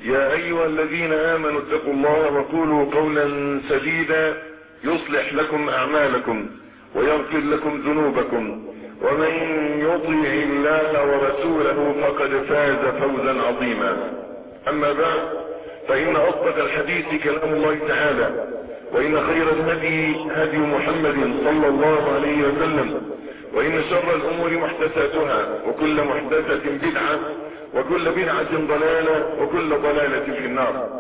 يا أيها الذين آمنوا اتقوا الله وقولوا قولا سديدا يصلح لكم أعمالكم ويغفر لكم ذنوبكم، ومن يطع الله ورسوله فقد فاز فوزا عظيما. أما بعد، فإن أصدق الحديث كلام الله تعالى، وإن خير الهدي هدي محمد صلى الله عليه وسلم، وإن شر الأمور محدثاتها، وكل محدثة بدعة، وكل بدعة ضلالة، وكل ضلالة في النار.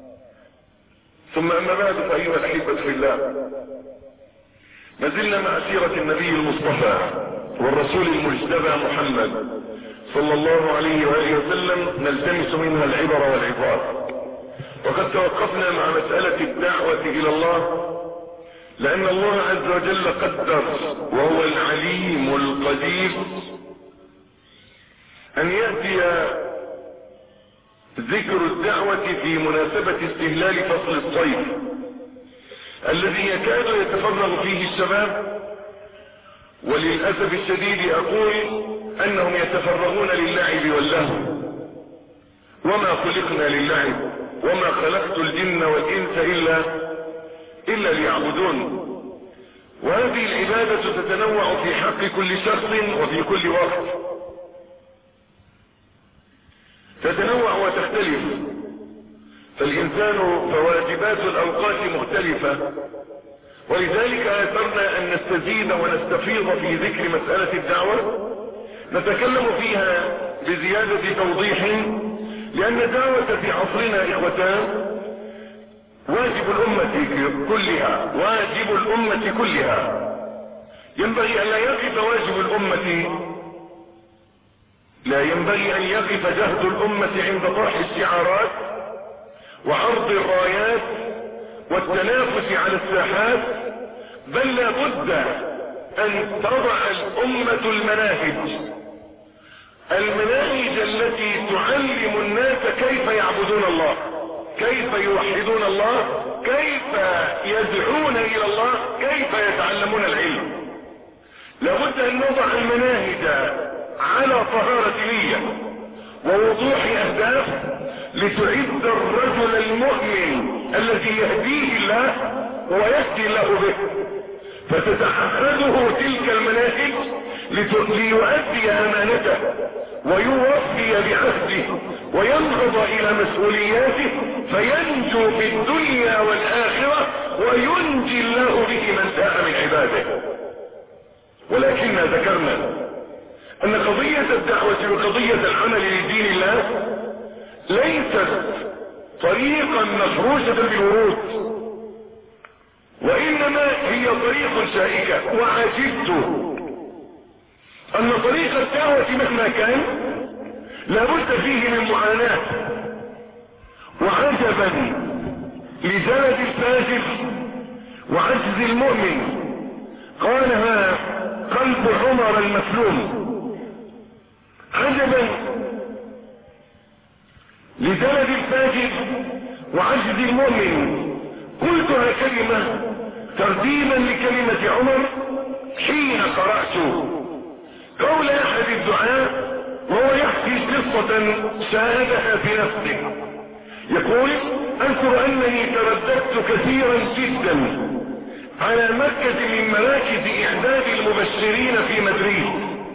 ثم أما بعد، فأيها الأحبة في الله، ما زلنا مع سيرة النبي المصطفى والرسول المجتبى محمد صلى الله عليه وآله وسلم، نلتمس منها العبر والعظات. وقد توقفنا مع مسألة الدعوة إلى الله، لأن الله عز وجل قدر وهو العليم القدير أن يأتي ذكر الدعوة في مناسبة استهلال فصل الصيف الذي يكاد يتفرغ فيه الشباب، وللأسف الشديد أقول أنهم يتفرغون للعب واللهو، وما خلقنا للعب وما خلقت الجن والإنس إلا ليعبدون. وهذه العبادة تتنوع في حق كل شخص وفي كل وقت، تتنوع وتختلف، فالإنسان فواجبات الأوقات مختلفة، ولذلك آثرنا أن نستزيد ونستفيض في ذكر مسألة الدعوة، نتكلم فيها بزيادة توضيح، لأن الدعوة في عصرنا إخوتان واجب الأمة كلها، واجب الأمة كلها. ينبغي أن لا يقف واجب الأمة، لا ينبغي أن يقف جهد الأمة عند طرح الشعارات وعرض الرايات والتنافس على الساحات، بل لا بد أن تضع الأمة المناهج التي تعلم الناس كيف يعبدون الله، كيف يوحدون الله، كيف يدعون إلى الله، كيف يتعلمون العلم. لابد أن نضع المناهج على طهارة نية ووضوح أهداف لتعد الرجل المؤمن الذي يهديه الله ويهدي الله به، فتتعهده تلك المناهج ليؤدي أمانته ويوفي بعهده وينهض إلى مسؤولياته، فينجو في الدنيا والآخرة وينجي الله به من شاء من عباده. ولكننا ذكرنا أن قضية الدعوة وقضية العمل لدين الله ليست طريقا مفروشة بالورود، وإنما هي طريق شائكة. وعجبت أن طريق الدعوة مهما كان لابد فيه من معاناة. وعجبا لجلد الفاجر وعجز المؤمن، قالها قلب عمر المسلوم. عجبا لجلد الفاجر وعجز المؤمن. قلتها كلمة ترتيبا لكلمة عمر حين قرأت قول أحد الدعاء وهو يحكي قصة شاهدها بنفسه، يقول: أذكر أنني ترددت كثيرا جدا على مركز من مراكز إعداد المبشرين في مدريد،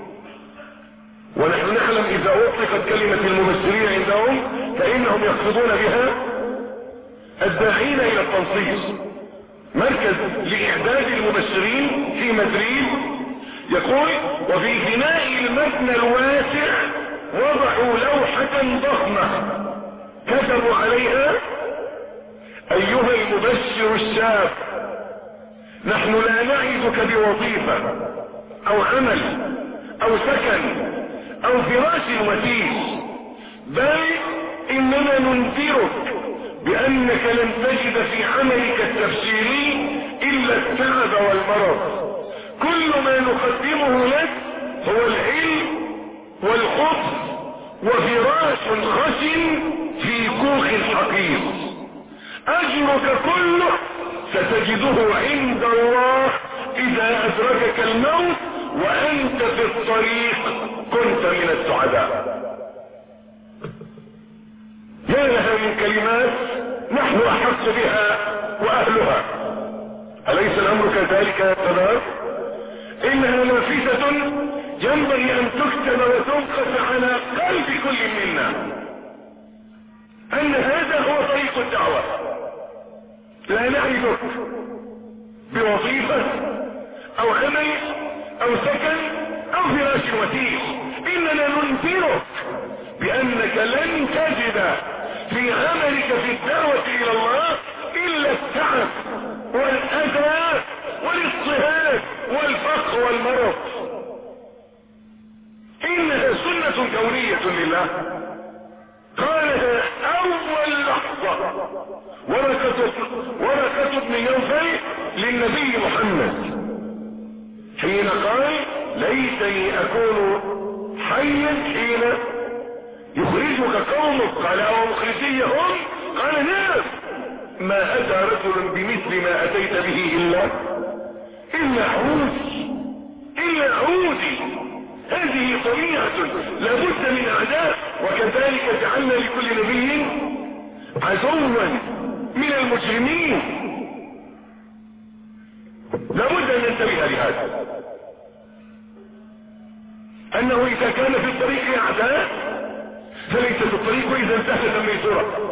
ونحن نعلم إذا أطلقت كلمة المبشرين عندهم فإنهم يقصدون بها الداعين إلى التنصيص. مركز لإعداد المبشرين في مدريد، يقول: وفي بناء المبنى الواسع وضعوا لوحة ضخمة كتبوا عليها: أيها المبشر الشاب، نحن لا نعدك بوظيفة أو عمل أو سكن أو فراش وتيس، بل إننا ننذرك بأنك لن تجد في عملك التبشيري إلا التعب والمرض. كل ما نقدمه لك هو العلم والخبز وفراش خشن في كوخ حقير. أجرك كله ستجده عند الله إذا أدركك الموت وأنت في الطريق كنت من السعداء. يا لها من الكلمات نحن احق بها واهلها. اليس الامر كذلك يا شباب؟ انها نافذة ينبغي ان تكتب وتنقش على قلب كل منا ان هذا هو طريق الدعوة. لا نعرفك بوظيفة او عمل او سكن او فراش وتير، اننا ننذرك بانك لن تجد في عملك في الدعوة الى الله الا التعب والاذى والاضطهاد والفقر والمرض. انها سنة كونية لله قالها اول لحظة ورقة بن نوفل للنبي محمد حين قال ليتني اكون حيا حين يخرجك قومك. قال ومخرجيهم؟ قال نعم. ما اتى رجل بمثل ما اتيت به الا عودي. هذه طبيعة لابد من اعداء، وكذلك جعلنا لكل نبي عدوا من المجرمين. لابد ان ننتبه لهذا، انه اذا كان في الطريق اعداء فليست الطريق اذا انتهت ميسورة،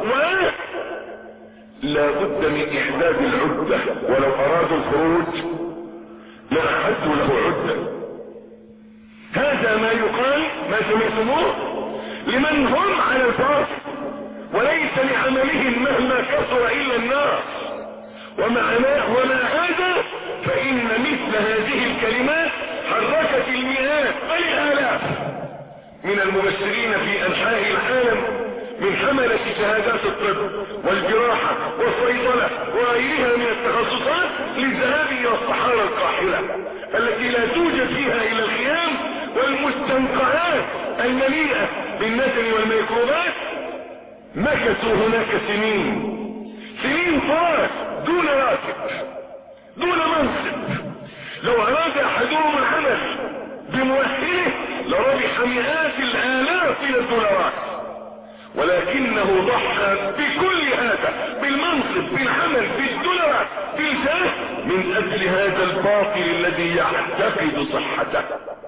ولا بد من احداد العدة. ولو ارادوا الخروج لاعدوا له عدة. هذا ما يقال، ما سمعتموه لمن هم على الفاصل وليس لعملهم مهما كثر الا النار. ومع هذا فان مثل هذه الكلمات حركت المئات بل الالاف من المبشرين في انحاء العالم من حملة شهادات الطب والجراحة والصيدلة وغيرها من التخصصات للذهاب الى الصحارى القاحلة التي لا توجد فيها الا الخيام والمستنقعات المليئة بالنتن والميكروبات. مكثوا هناك سنين طوال دون راتب دون منصب. لو اراد احدهم العمل بمؤهله لربح مئات الالاف من الدولارات، ولكنه ضحى بكل هذا، بالمنصب، بالعمل، بالدولارات، بالجاه، من اجل هذا الباطل الذي يعتقد صحته.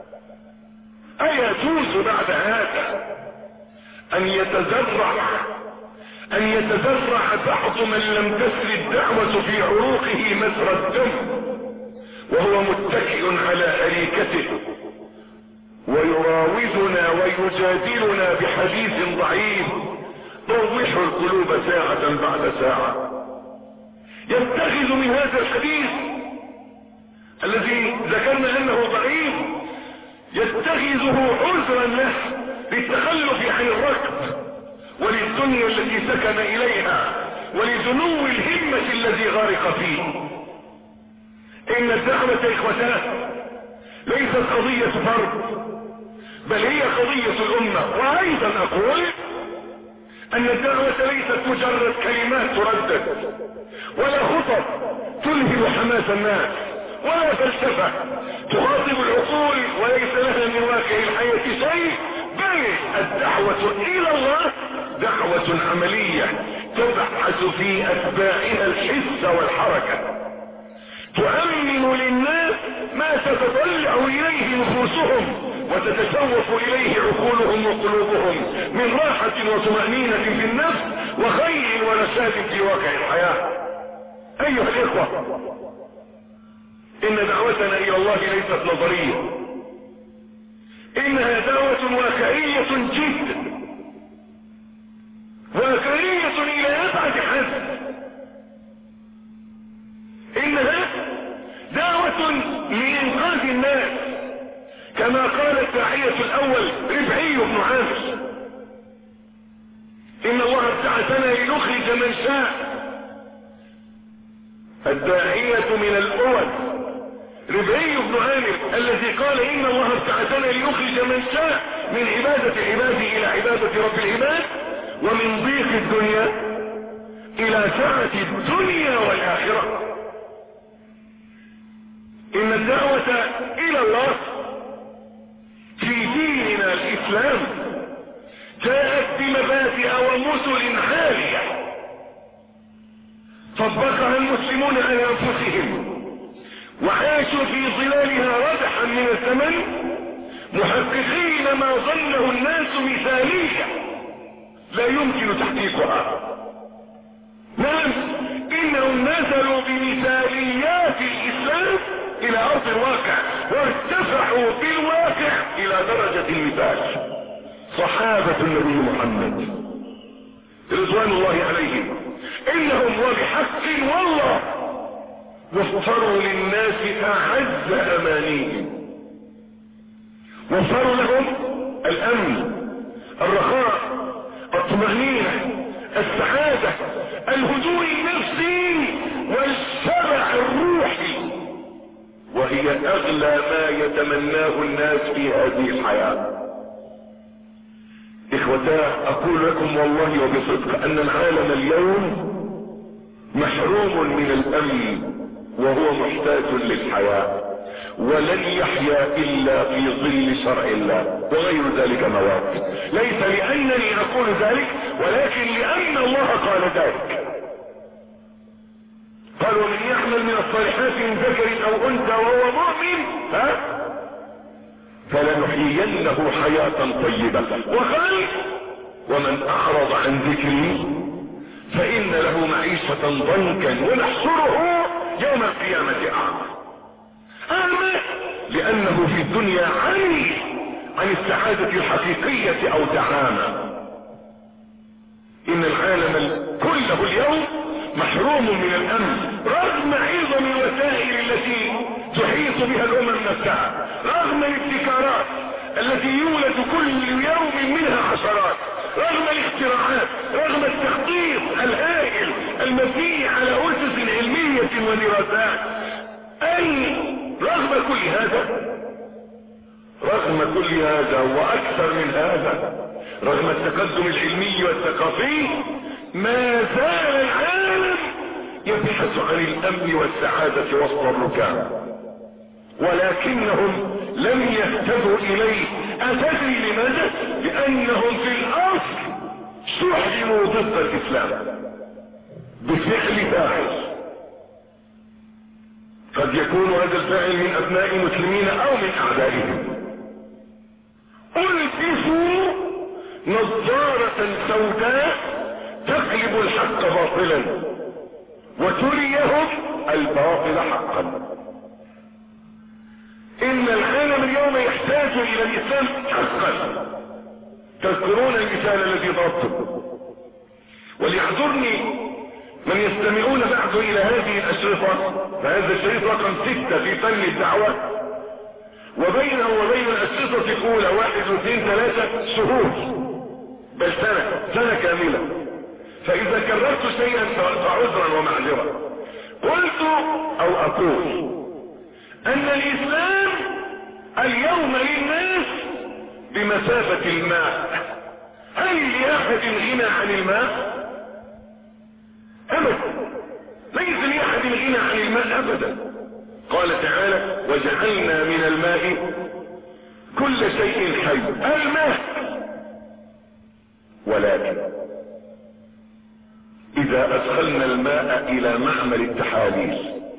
ايجوز بعد هذا ان يتزرع بعض من لم تسر الدعوة في عروقه مجرى الدم وهو متكئ على اريكته ويراودنا ويجادلنا بحديث ضعيف يروح القلوب ساعة بعد ساعة، يتخذ من هذا الحديث الذي ذكرنا انه ضعيف يتخذه عذرا له للتخلف عن الركب وللدنيا التي سكن اليها ولدنو الهمة الذي غارق فيه. ان الدعوة اخوتاه ليست قضية فرد بل هي قضية الامة. وايضا اقول ان الدعوة ليست مجرد كلمات تردد ولا خطب تلهب حماس الناس ولا فلسفة تخاطب العقول وليس لها من واقع الحياة شيء، بل الدعوة الى الله دعوة عملية تبحث في اتباعها الحس والحركة، تؤمن للناس ما تتطلع اليه نفوسهم وتتشوف اليه عقولهم وقلوبهم من راحة وطمأنينة في النفس وخير ورشاد في واقع الحياة. ايها الاخوة، ان دعوتنا الى الله ليست نظرية، انها دعوة واقعية جدا، واقعية الى ابعد حد. انها دعوة لانقاذ الناس كما قال الداعية الاول ربعي بن عامر: ان الله ابتعثنا لنخرج من شاء. الداعية من الاول ربعي بن عامر الذي قال ان الله ابتعثنا لنخرج من شاء من عبادة عباده الى عبادة رب العباد ومن ضيق الدنيا الى سعة الدنيا والاخرة. ان الدعوة الى الله في ديننا الاسلام جاءت بمبادئ ومثل عالية طبقها المسلمون على انفسهم وعاشوا في ظلالها ربحا من الثمن، محققين ما ظنه الناس مثالية لا يمكن تحقيقها. نعم، انهم نزلوا بمثاليات الاسلام الى ارض الواقع وارتفعوا بالواقع الى درجة المثال. صحابة النبي محمد رضوان الله عليهم انهم وبحق والله وفروا للناس اعز امانيهم، وفروا لهم الامن، الرخاء، الطمأنينة، السعادة، الهدوء النفسي والشبع الروحي، وهي اغلى ما يتمناه الناس في هذه الحياة. اخوتاه، اقول لكم والله وبصدق ان العالم اليوم محروم من الامن وهو محتاج للحياة، ولن يحيا الا في ظل شرع الله، وغير ذلك مواد. ليس لانني اقول ذلك، ولكن لان الله قال ذلك. قال: ومن يعمل من الصالحات من ذكر او انثى وهو مؤمن فلنحيينه حياة طيبة. وقال: ومن اعرض عن ذكري فان له معيشة ضنكا ونحشره يوم القيامة اعمى، لانه في الدنيا عن السعادة الحقيقية او تعامى. ان العالم كله اليوم محروم من الامن رغم عظم الوسائل التي تحيط بها الامم نفسها، رغم الابتكارات التي يولد كل يوم منها عشرات، رغم الاختراعات، رغم التخطيط الهائل المبني على اسس علمية ودراسات. رغم كل هذا واكثر من هذا، رغم التقدم العلمي والثقافي، ما زال العالم يبحث عن الامن والسعادة وسط الركام، ولكنهم لم يهتدوا اليه. اتدري لماذا؟ لانهم في الاصل شحنوا ضد الاسلام بفعل فاحش. قد يكون هذا الفاعل من ابناء المسلمين او من اعدائهم. البسوا نظارة سوداء تقلب الحق باطلا وتريهم الباطل حقا. ان العالم اليوم يحتاج الى الاسلام حقا. تذكرون المثال الذي ضربته، وليحضرني من يستمعون بعد الى هذه الاشرطة، فهذا الشريط رقم 6 في فن الدعوة، وبينه وبين الاشرطة الاولى 1 2 3 شهور، بل سنة كاملة. فاذا كررت شيئا فعذرا ومعذرة. قلت او اقول ان الاسلام اليوم للناس بمثابة الماء. هل لاحد غنى عن الماء؟ ابدا، ليس لاحد غنى عن الماء ابدا. قال تعالى: وجعلنا من الماء كل شيء حي، الماء. ولكن اذا ادخلنا الماء الى معمل التحاليل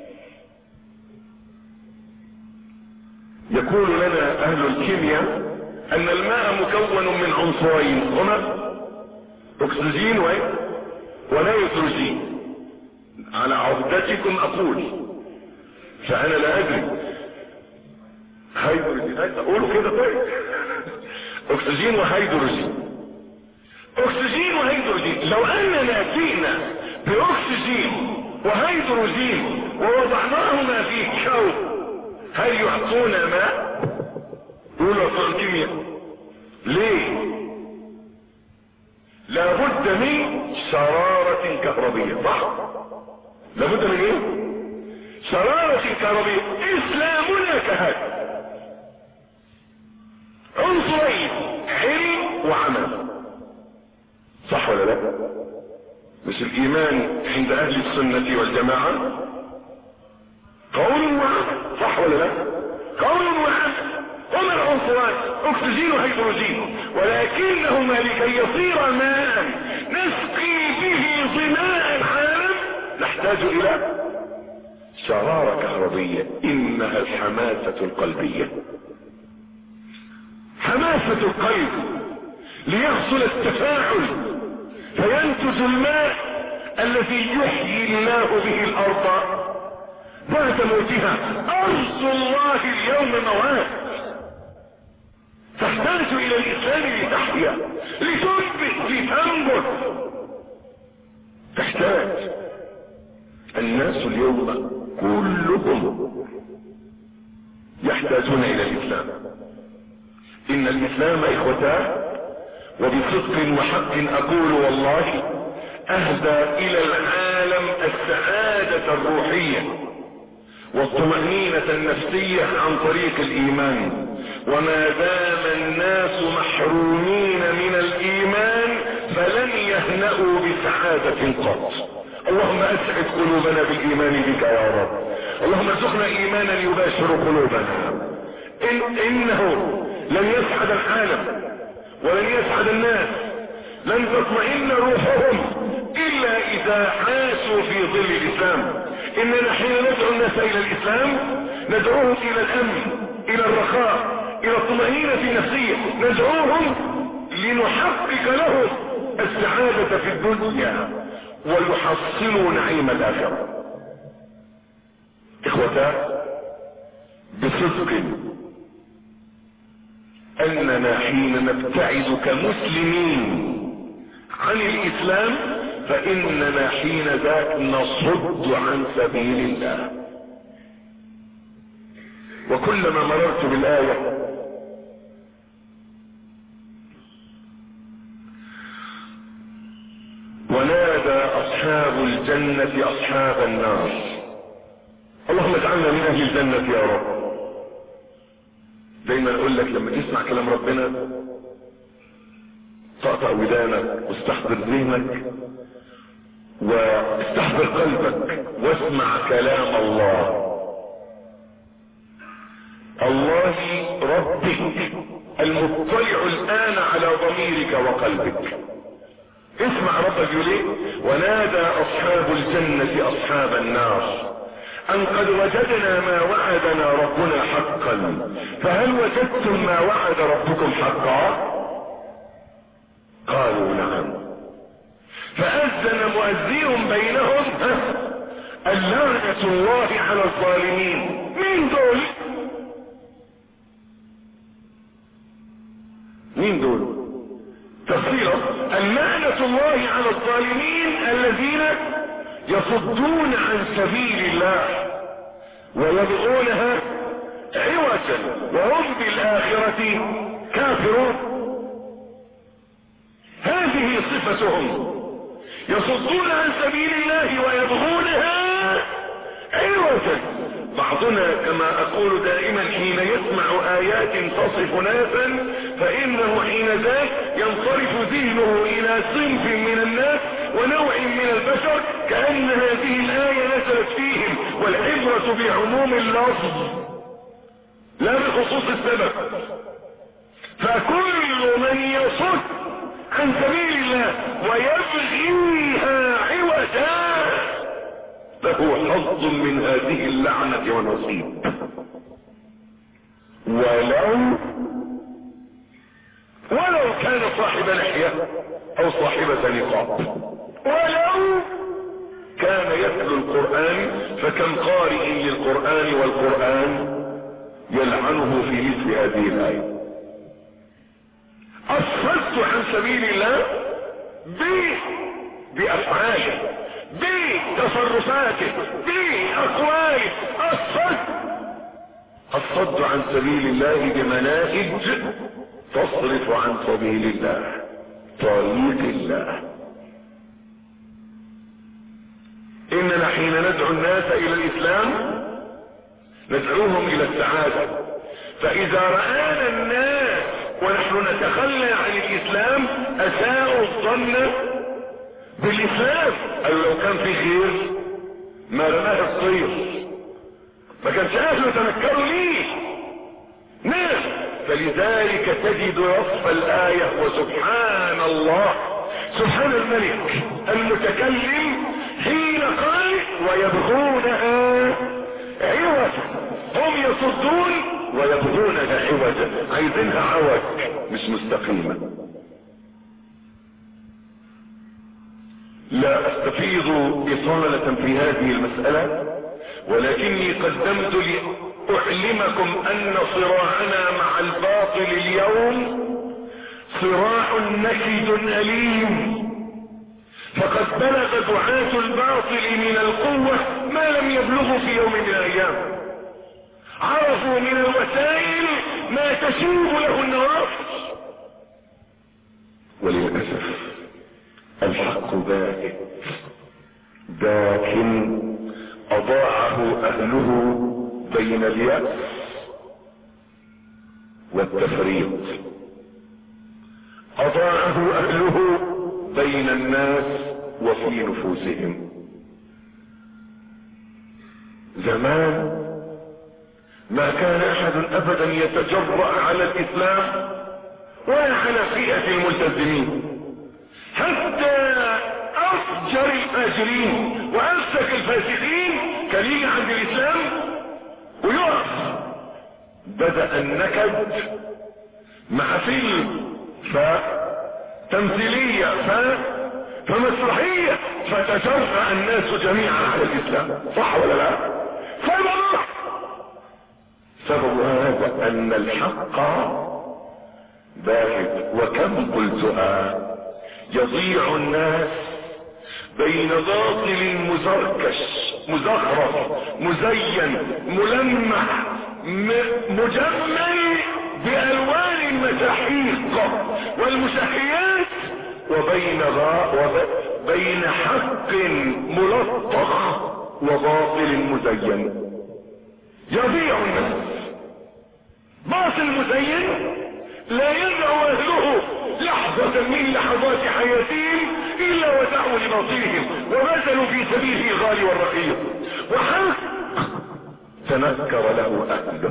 يقول لنا اهل الكيمياء ان الماء مكون من عنصرين، هما اكسجين ونيتروجين. على عهدتكم اقول، فانا لا ادري. هيدروجين، اقولوا كده طيب. اكسجين وهيدروجين، اكسجين وهيدروجين. لو اننا جئنا باكسجين وهيدروجين ووضعناهما في كوب، هل يعطونا ماء؟ قولوا في الكيمياء ليه؟ لابد من شرارة كهربية، صح؟ لابد من ايه؟ شرارة كهربية. اسلامنا كهذا، عنصرين، علم وعمل، صح ولا لا؟ مش الايمان عند اهل السنة والجماعة قول وعمل، صح ولا لا؟ قول وعمل. وما العنصران؟ اكسجين وهيدروجين، ولكنهما لكي يصير ماء نسقي به ظماء العالم نحتاج تحتاج الى شرارة كهربية، انها الحماسة القلبية، حماسة القلب ليحصل التفاعل فينتج الماء الذي يحيي الله به الارض بعد موتها. ارض الله اليوم مواد، تحتاج الى الاسلام لتحيا، لتنبت، لتنبت. تحتاج. الناس اليوم كلهم يحتاجون الى الاسلام. ان الاسلام اخوتاه وبصدق وحق اقول والله اهدى الى العالم السعادة الروحية والطمأنينة النفسية عن طريق الايمان. وما دام الناس محرومين من الايمان فلن يهنأوا بسعادة قط. اللهم اسعد قلوبنا بالايمان بك يا رب. اللهم ارزقنا ايمانا يباشر قلوبنا. انه لن يسعد العالم ولن يسعد الناس، لن تطمئن روحهم الا اذا عاشوا في ظل الاسلام. اننا حين ندعو الناس الى الاسلام ندعوهم الى الامن، الى الرخاء، الى الطمأنينة النفسية، ندعوهم لنحقق لهم السعادة في الدنيا ويحصلوا نعيم الاخرة. اخوتا، بصدق اننا حين نبتعد كمسلمين عن الاسلام فاننا حين ذاك نصد عن سبيل الله. وكلما مررت بالآية ونادى اصحاب الجنة اصحاب النار، اللهم اجعلنا من اهل الجنة يا رب. دايما اقول لك لما تسمع كلام ربنا طقطق ودانك واستحضر ذهنك واستحضر قلبك واسمع كلام الله. الله ربك المطلع الان على ضميرك وقلبك. اسمع ربك يقول ايه؟ ونادى اصحاب الجنة اصحاب النار ان قد وجدنا ما وعدنا ربنا حقا فهل وجدتم ما وعد ربكم حقا؟ قالوا نعم. فأذن مؤذن بينهم اللعنة الله على الظالمين. مين دول؟ مين دول؟ تفصيلا، اللعنة الله على الظالمين الذين يصدون عن سبيل الله ويبغونها عوجا وهم بالآخرة كافرون. هذه صفتهم، يصدون عن سبيل الله ويبغونها عوجا. بعضنا كما اقول دائما حين يسمع ايات تصف ناسا فانه حين ذاك ينصرف ذهنه الى صنف من الناس ونوع من البشر كأن هذه الآية نزلت فيهم، والعبرة بعموم اللفظ لا بخصوص السبب. فكل من يصد عن سبيل الله ويبغيها عوجا له حظ من هذه اللعنة ونصيب، ولو كان صاحب لحية او صاحبة نقاب، ولو كان يتلو القرآن، فكم قارئ للقرآن والقرآن يلعنه في مثل هذه الآية. أصدت عن سبيل الله بأفعاله، بتصرفاته، بأقواله. الصد عن سبيل الله بمناهج تصرف عن سبيل الله، طريق الله. اننا حين ندعو الناس الى الاسلام ندعوهم الى السعادة. فاذا رآنا الناس ونحن نتخلى عن الاسلام اساءوا الظن بالاسلام. قالوا لو كان في خير ما رماه الطير، ما كانش اهله تنكروا ليه ناس. فلذلك تجد وصف الآية وسبحان الله، سبحان الملك المتكلم حين قال ويبغونها عوجا. هم يصدون ويبغونها عوجا، عايزينها عوج مش مستقيمة. لا استفيض إطالة في هذه المسألة، ولكني قدمت لأعلمكم أن صراعنا مع الباطل اليوم صراع نكد أليم. فقد بلغ دعاة الباطل من القوة ما لم يبلغوا في يوم من الأيام. عرفوا من الوسائل ما تشوب له النواصي. وللأسف الحق باهت، لكن أضاعه أهله بين اليأس والتفريط، أضاعه أهله بين الناس وفي نفوسهم. زمان ما كان أحد أبدا يتجرأ على الإسلام ولا على فئة الملتزمين، حتى أفجر الفاجرين وأفسك الفاسقين كان يجي عند الإسلام ويقف. بدأ النكد مع فيلم فتمثيلية فمسرحية فتجرأ الناس جميعا على الإسلام، صح ولا لا؟ سبب هذا أن الحق باهت. وكم قلتها، يضيع الناس بين باطل مزركش مزخرف مزين ملمح مجمل بألوان المساحيق والمشهيات، وبين حق ملطخ وباطل مزين. يضيع الناس. باطل مزين لا يدعو أهله لحظة من لحظات حياتهم إلا ودعوا لباطلهم وبذلوا في سبيله الغالي والرقيق. وحق تنكر له أهله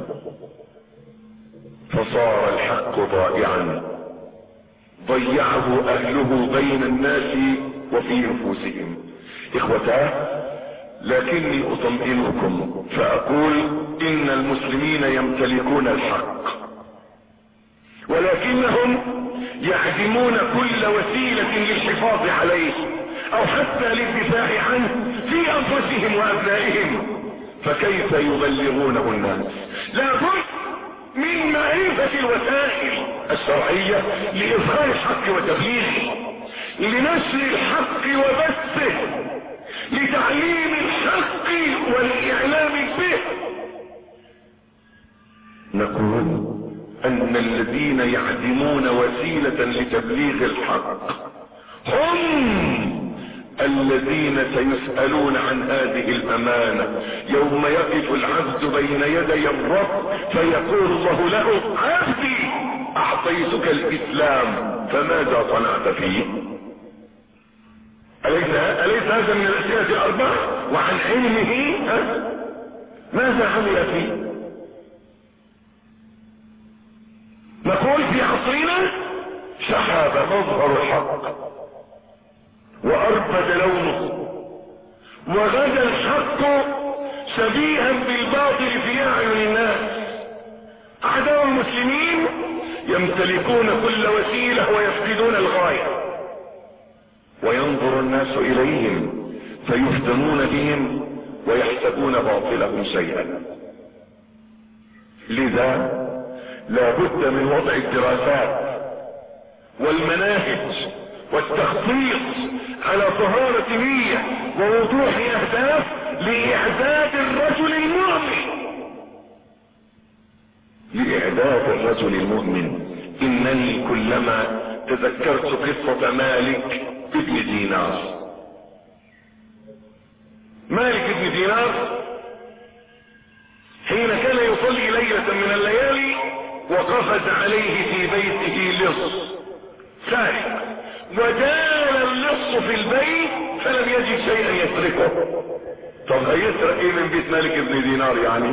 فصار الحق ضائعا، ضيعه أهله بين الناس وفي نفوسهم. إخوتاه، لكني أطمئنكم فأقول إن المسلمين يمتلكون الحق، ولكنهم يعدمون كل وسيلة للحفاظ عليه او حتى للدفاع عنه في انفسهم وابنائهم. فكيف يبلغونه الناس؟ لابد من معرفة الوسائل الشرعية لإظهار الحق وتبليغه، لنشر الحق وبثه، لتعليم الحق والإعلام به. نقول أن الذين يعدمون وسيلة لتبليغ الحق هم الذين سيسألون عن هذه الأمانة يوم يقف العبد بين يدي الرب فيقول الله له: عبدي أعطيتك الإسلام فماذا صنعت فيه؟ أليس هذا من الأسئلة الأربع؟ وعن علمه ماذا عمل فيه؟ نقول في عصرنا شحب مظهر الحق وأربد لونه، وغدا الحق شبيها بالباطل في أعين الناس. أعداء المسلمين يمتلكون كل وسيلة ويفقدون الغاية، وينظر الناس إليهم فيفتنون بهم ويحسبون باطلهم شيئا. لذا لا بد من وضع الدراسات والمناهج والتخطيط على طهارة نية ووضوح أهداف لإعداد الرجل المؤمن، لإعداد الرجل المؤمن. إنني كلما تذكرت قصة مالك ابن دينار. مالك ابن دينار حين كان يصلي ليلة من الليالي وقفز عليه في بيته لص سارق، ودال اللص في البيت فلم يجد شيئا يسرقه. طب هيسرق ايه من بيت مالك ابن دينار؟ يعني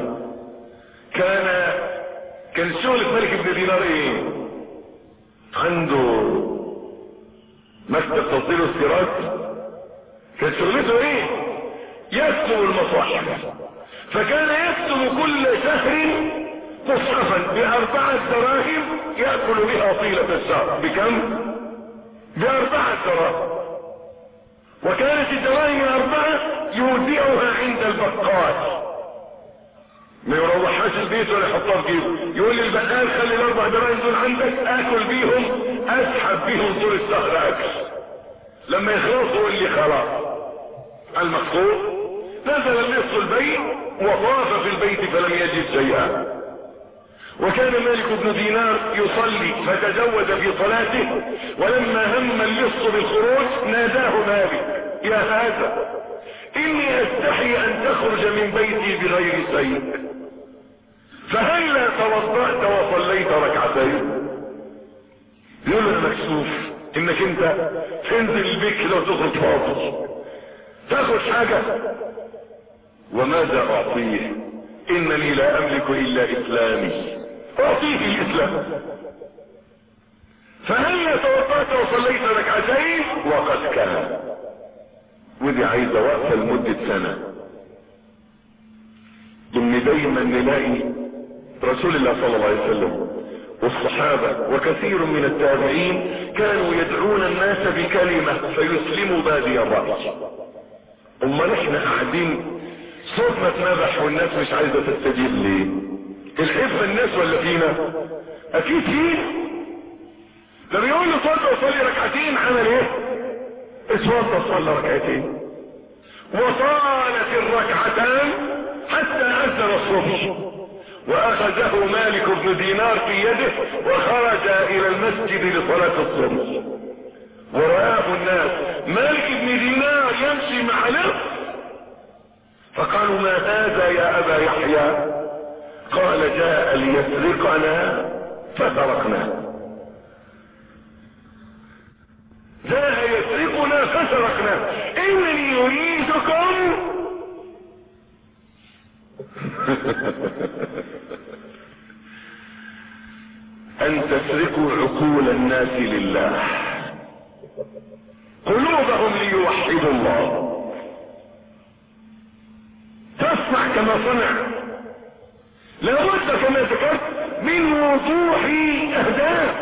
كان شغلة مالك ابن دينار ايه؟ عنده مكتب تصدير السيارات. كان شغلته ايه؟ يكتب المصاحف، فكان يكتب كل شهر مصحفا ب4 دراهم يأكل بها طيلة الشهر. بكم؟ ب4 دراهم. وكانت الدراهم 4 يودعها عند البقال، ما يروحهاش البيت ولا يحطها في جيبه، يقول للبقال خلي ال4 دراهم دول عندك اكل بيهم، اسحب بيهم طول الشهر اكل، لما يخلصوا يقول لي خلاص. المقصود نزل النصف البيت وطاف في البيت فلم يجد شيئا. وكان مالك بن دينار يصلي فتجوز في صلاته، ولما هم اللص بالخروج ناداه مالك: يا هذا اني استحي ان تخرج من بيتي بغير سيف، فهلا توضأت وصليت ركعتين. يقول انا مكسوف انك انت تنزل البيت لو تخرج فاضي تاخد حاجة. وماذا اعطيه؟ انني لا املك الا اسلامي، اعطيه الاسلام. فهل توضأت وصليت ركعتين؟ وقد كان. ودي عايزة وقفة لمدة سنة. ان دايما نلاقي رسول الله صلى الله عليه وسلم والصحابة وكثير من التابعين كانوا يدعون الناس بكلمة فيسلموا بادي الرأي. امال احنا قاعدين صوتنا اتنبح والناس مش عايزة تستجيب ليه؟ الحفة الناس ولا فينا؟ اكيد فينا. لما يقول له اتوضى وصلي ركعتين عمل ايه؟ اتوضى وصلي ركعتين، وطالت الركعتان حتى اذن الصبح، واخذه مالك بن دينار في يده وخرج الى المسجد لصلاة الصبح. ورآه الناس مالك بن دينار يمشي مع لص، فقالوا: ما هذا يا ابا يحيى؟ قال: جاء ليسرقنا فتركناه. جاء يسرقنا فتركناه. انني يريدكم ان تسرقوا عقول الناس لله، قلوبهم ليوحدوا الله. تصنع كما صنع. لابد كما ذكرت من وضوح اهداف.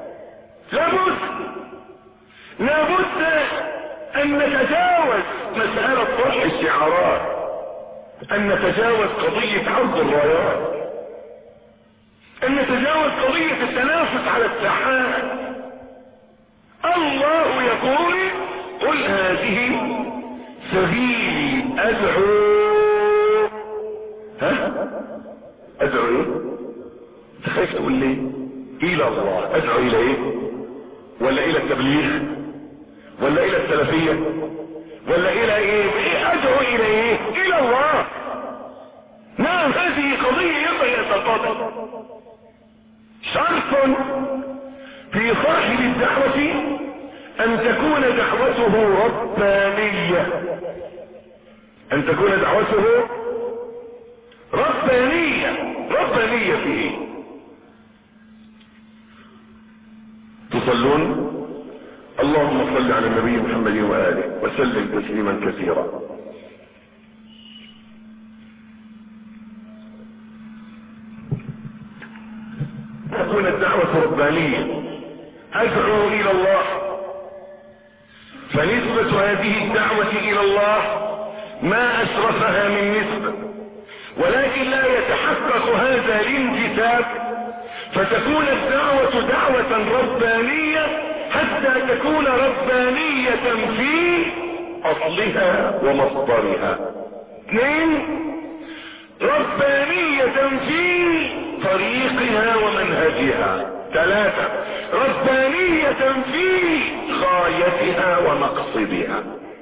لابد ان نتجاوز مسألة طرح الشعارات، ان نتجاوز قضية عرض الرايات، ان نتجاوز قضية التنافس على الساحات. الله يقول: قل هذه سبيلي ادعو. ادعو ايه؟ تخاف تقول ليه؟ الى الله. ادعو الى ايه؟ ولا الى التبليغ ولا الى السلفية ولا الى ايه؟ ادعو الى ايه؟ الى الله. نعم، هذه قضية ينبغي ان تنتظر. شرط في صاحب الدعوة ان تكون دعوته ربانية. ان تكون دعوته ربانية. ربانية في ايه؟ تصلون؟ اللهم صل على النبي محمد وآله وسلم تسليما كثيرا. تكون الدعوة ربانية، ادعو الى الله. فنسبة هذه الدعوة الى الله ما اشرفها من نسبة، ولكن لا يتحقق هذا الانتساب، فتكون الدعوة دعوة ربانية حتى تكون ربانية في اصلها ومصدرها. 2 ربانية في طريقها ومنهجها. 3 ربانية في غايتها ومقصدها.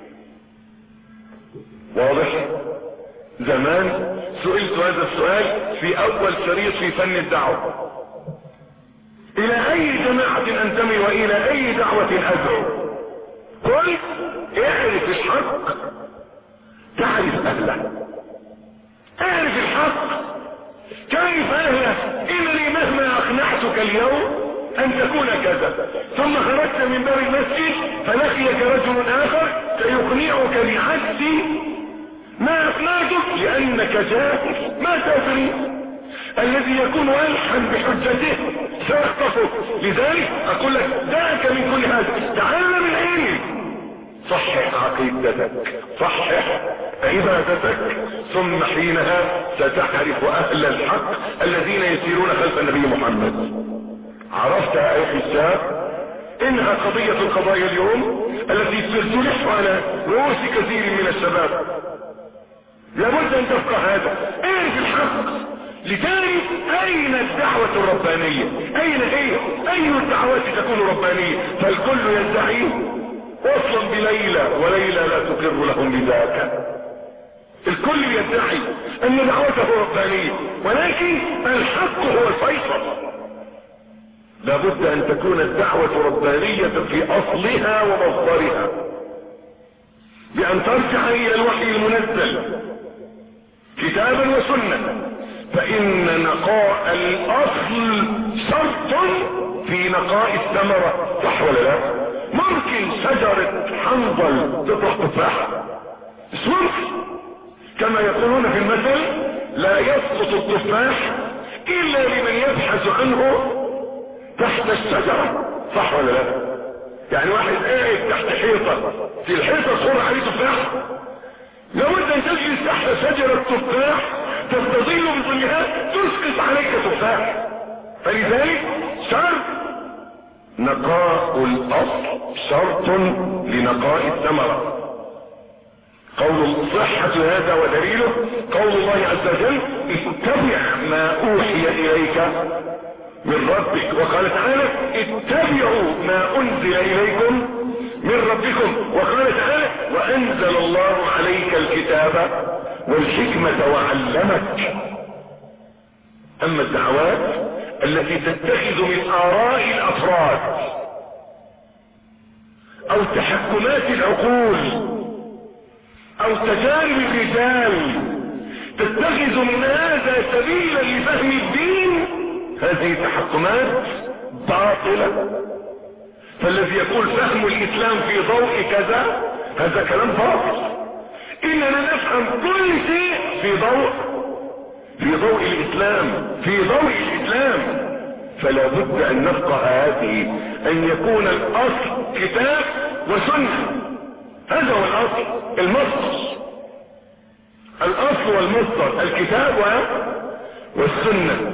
واضح؟ زمان سئلت هذا السؤال في اول شريط في فن الدعوة: الى اي جماعة انتمي والى اي دعوة ادعو؟ قلت: اعرف الحق تعرف اهله. اعرف الحق كيف اهله. انني مهما اقنعتك اليوم ان تكون كذا، ثم خرجت من باب المسجد فلقيك رجل اخر سيقنعك بعكس ما أسمعتك؟ لأنك جاهل ما تدري. الذي يكون ألحن بحجته سيخطفك. لذلك أقول لك دعك من كل هذا، تعلم العلم، صحح عقيدتك، صحح عبادتك، ثم حينها ستعرف أهل الحق الذين يسيرون خلف النبي محمد. عرفت يا أخي الشاب؟ إنها قضية القضايا اليوم التي تلح على رؤوس كثير من الشباب. لابد أن تفقه هذا، اعرف الحق لتعرف أين الدعوة الربانية، أين هي، أي الدعوات تكون ربانية. فالكل يدعي وصلا بليلى وليلى لا تقر لهم بذاك. الكل يدعي أن دعوته ربانية، ولكن الحق هو الفيصل. لابد أن تكون الدعوة ربانية في أصلها ومصدرها، بأن ترجع إلى الوحي المنزل كتابا وسنة. فإن نقاء الأصل شرط في نقاء الثمرة، صح ولا لا؟ ممكن شجرة حنظل تطلع تفاح، بس ممكن. كما يقولون في المثل لا يسقط التفاح إلا لمن يبحث عنه تحت الشجرة، صح ولا لا؟ يعني واحد قاعد تحت حيطة، في الحيطة صور عليه تفاح، لابد ان تجلس تحت شجرة تفاح تستظل بظلها تسقط عليك تفاح. فلذلك شرط نقاء الاصل شرط لنقاء الثمرة. قول صحة هذا ودليله قول الله عز وجل اتبع ما اوحي اليك من ربك، وقال تعالى اتبعوا ما انزل اليكم من ربكم، وقال تعالى وانزل الله عليك الكتاب والحكمة وعلمك. اما الدعوات التي تتخذ من اراء الافراد او تحكمات العقول او تجارب الرجال تتخذ من هذا سبيلا لفهم الدين، هذه تحكمات باطلة. فالذي يقول فهم الاسلام في ضوء كذا هذا كلام باطل. اننا نفهم كل شيء في ضوء الاسلام، في ضوء الاسلام. فلا بد ان نفقه هذه، ان يكون الاصل كتاب وسنة، هذا هو الاصل المصدر، الاصل والمصدر الكتاب والسنة.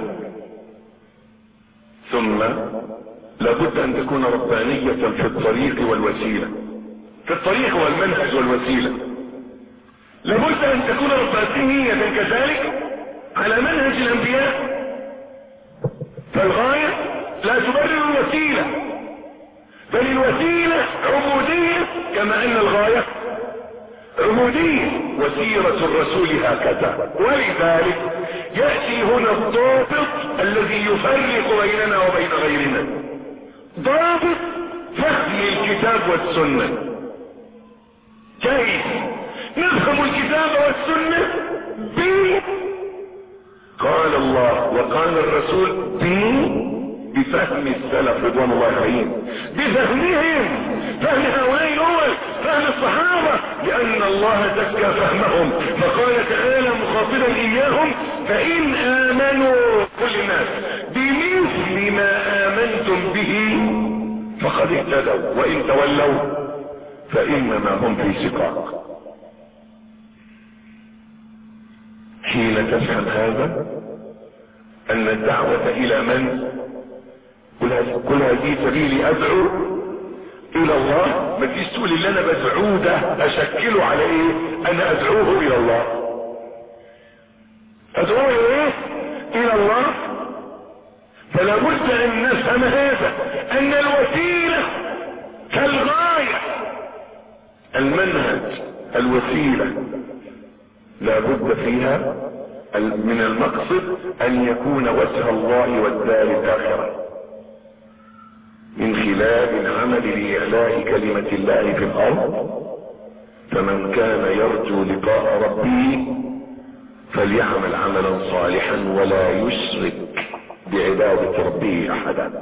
ثم لابد ان تكون ربانية في الطريق والوسيلة، في الطريق والمنهج والوسيلة. لابد ان تكون ربانية كذلك على منهج الانبياء. فالغاية لا تبرر الوسيلة، بل الوسيلة عبودية كما ان الغاية عبودية. وسيرة الرسول هكذا. ولذلك يأتي هنا الضابط الذي يفرق بيننا وبين غيرنا، ضابط فهم الكتاب والسنة. كيف نفهم الكتاب والسنة؟ قال الله وقال الرسول بفهم السلف رضوان الله عليهم، بفهمهم، فهم هؤلاء الاول، فهم الصحابة، لان الله زكى فهمهم. فقال تعالى مخاطبا اياهم فان امنوا كل الناس بمثل ما امنتم به فقد اهتدوا وان تولوا فانما هم في شقاق. حين تفهم هذا ان الدعوة الى من كل هذه سبيلي ادعو الى الله. ما تجيش تقول اللي انا بدعوه ده اشكله على ايه؟ انا ادعوه الى الله. ادعوه ايه؟ الى الله. فلا بد ان نفهم هذا، ان الوسيلة كالغاية، المنهج الوسيلة لا بد فيها من المقصد ان يكون وجه الله والدار الاخرة من خلال العمل لإعلاء كلمة الله في الأرض. فمن كان يرجو لقاء ربه فليعمل عملا صالحا ولا يشرك بعبادة ربه أحدا.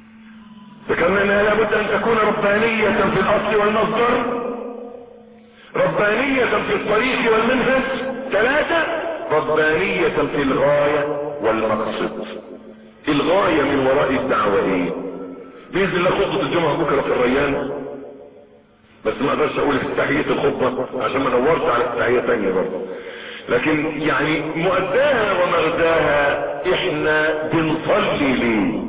فكما أنها لابد أن تكون ربانية في الأصل والمصدر، ربانية في الطريق والمنهج. 3 ربانية في الغاية والمقصد. الغاية من وراء الدعوة ايه؟ بإذن الله خطبة الجمعة بكرة في الريان، بس ما اقدرش اقول في تحية الخطبة عشان ما دورت على تحية تانية برضه، لكن يعني مؤداها ومغداها احنا بنصلي ليه؟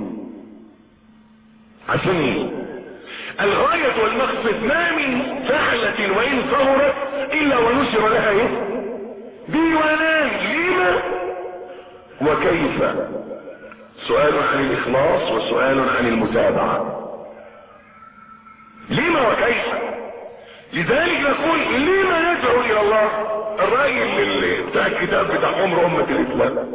عشان ايه؟ الغاية والمقصد ما من فعلة وإن صغرت إلا ونشر لها ايه؟ ديوانان. لما وكيف؟ سؤال عن الإخلاص وسؤال عن المتابعة. لما وكيف؟ لذلك نقول لما ندعو إلى الله. الرأي اللي بتاع الكتاب بتاع عمر أمة الإسلام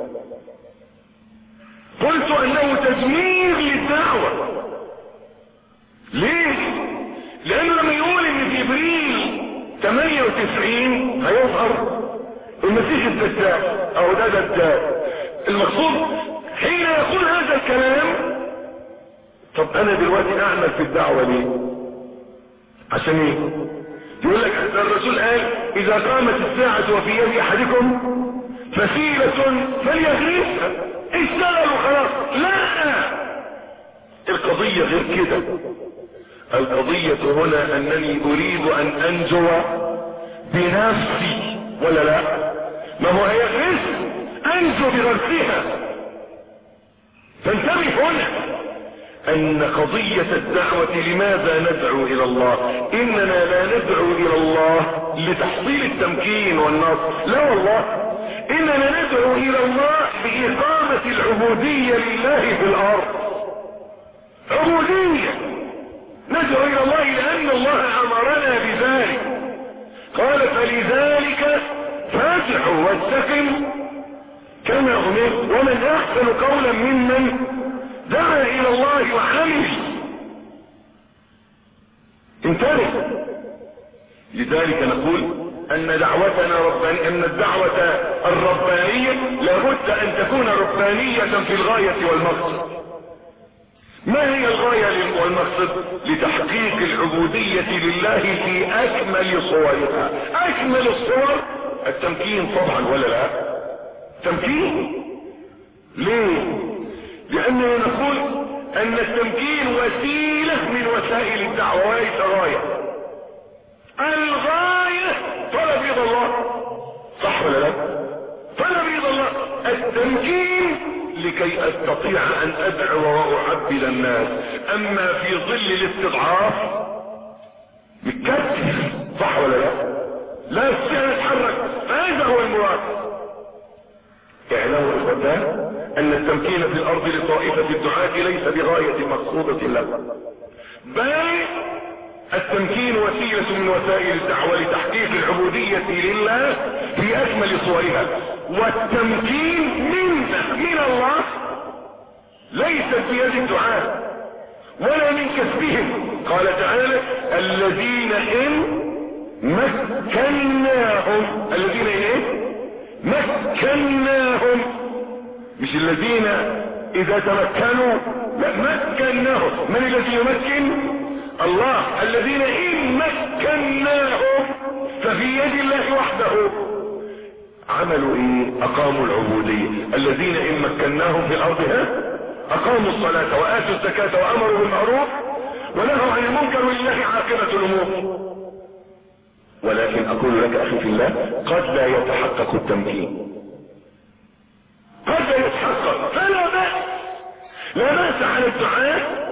قلت أنه تدمير للدعوة. ليه؟ لأنه لما يقول إن في ابريل 98 هيظهر المسيح الدجال أو ده دجال، المقصود حين يقول هذا الكلام، طب أنا دلوقتي أعمل في الدعوة ليه؟ عشان ايه؟ يقول لك الرسول قال إذا قامت الساعة وفي يد أحدكم فسيلة فليغرسها، اشتغلوا خلاص. لا، القضية غير كده. القضية هنا أنني أريد أن أنجو بنفسي ولا لا؟ ما هو هيغرس أنجو بغرسها. فانتبه هنا أن قضية الدعوة لماذا ندعو إلى الله؟ إننا لا ندعو إلى الله لتحصيل التمكين والنصر، لا والله، إننا ندعو إلى الله بإقامة العبودية لله في الأرض. عبودية، ندعو إلى الله لأن الله أمرنا بذلك، قال فلذلك فادع واستقم كما أمرت ومن أحسن قولا ممن دعا إلى الله وعمل. انتبه. لذلك نقول أن دعوتنا ربانية، أن الدعوة الربانية لابد أن تكون ربانية في الغاية والمقصد. ما هي الغاية والمقصد؟ لتحقيق العبودية لله في أكمل صورها. أكمل الصور التمكين طبعا ولا لا؟ تمكين. ليه؟ لأننا نقول أن التمكين وسيلة من وسائل الدعوة وليس غاية. الغاية طلب رضا الله، صح ولا لا؟ طلب رضا الله. التمكين لكي أستطيع أن أدعو وأعبد الناس. أما في ظل الاستضعاف متكتف، صح ولا لا؟ لا يستطيع أن يتحرك. هذا هو المراد. اعلموا إخوتان أن التمكين في الأرض لطائفة الدعاة ليس بغاية مقصودة له، بل التمكين وسيلة من وسائل الدعوة لتحقيق العبودية لله في أكمل صورها. والتمكين من الله ليست بيد الدعاة ولا من كسبهم. قال تعالى الذين إن مكناهم، الذين إيه؟ مكناهم، مش الذين إذا تمكنوا، لا، مكناهم. من الذي يمكن؟ الله. الذين إن مكناهم ففي يد الله وحده. عملوا ايه؟ اقاموا العبودية. الذين ان مكناهم في الارض اقاموا الصلاة واتوا الزكاة وامروا بالمعروف ونهوا عن المنكر ولله عاقبة الامور. ولكن اقول لك اخي في الله قد لا يتحقق التمكين، قد لا يتحقق، فلا بأس، لا بأس على الدعاء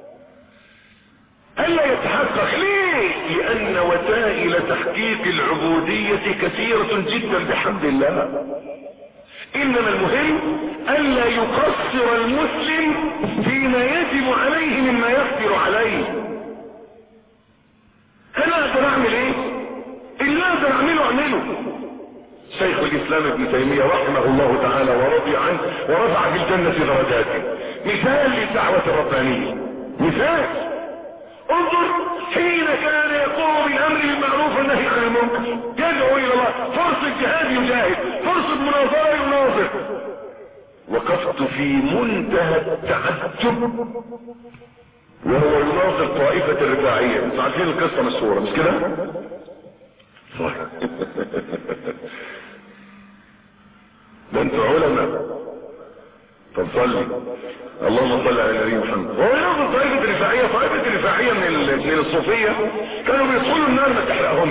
ألا يتحقق. ليه؟ لأن وسائل تحقيق العبودية كثيرة جدا بحمد الله. إنما المهم ألا يقصر المسلم فيما يجب عليه مما يقدر عليه. أنا أقدر أعمل إيه؟ اللي أقدر أعمله. شيخ الإسلام ابن تيمية رحمه الله تعالى ورضي عنه ورفع في الجنة درجاته، مثال للدعوة الربانية. مثال، انظر حين كان يقوم بالامر بالمعروف والنهي عن المنكر، يدعو الى الله، فرصة جهاد يجاهد، فرصة مناظرة يناظر. وقفت في منتهى التعجب وهو يناظر طائفة الرفاعية. انتوا عارفين القصة مشهورة مش كده؟ انتوا علماء. طب صلي، اللهم صل على النبي محمد. هو ياخد طائفة الرفاعية من الصوفية كانوا بيدخلوا النار ما تحرقهمش.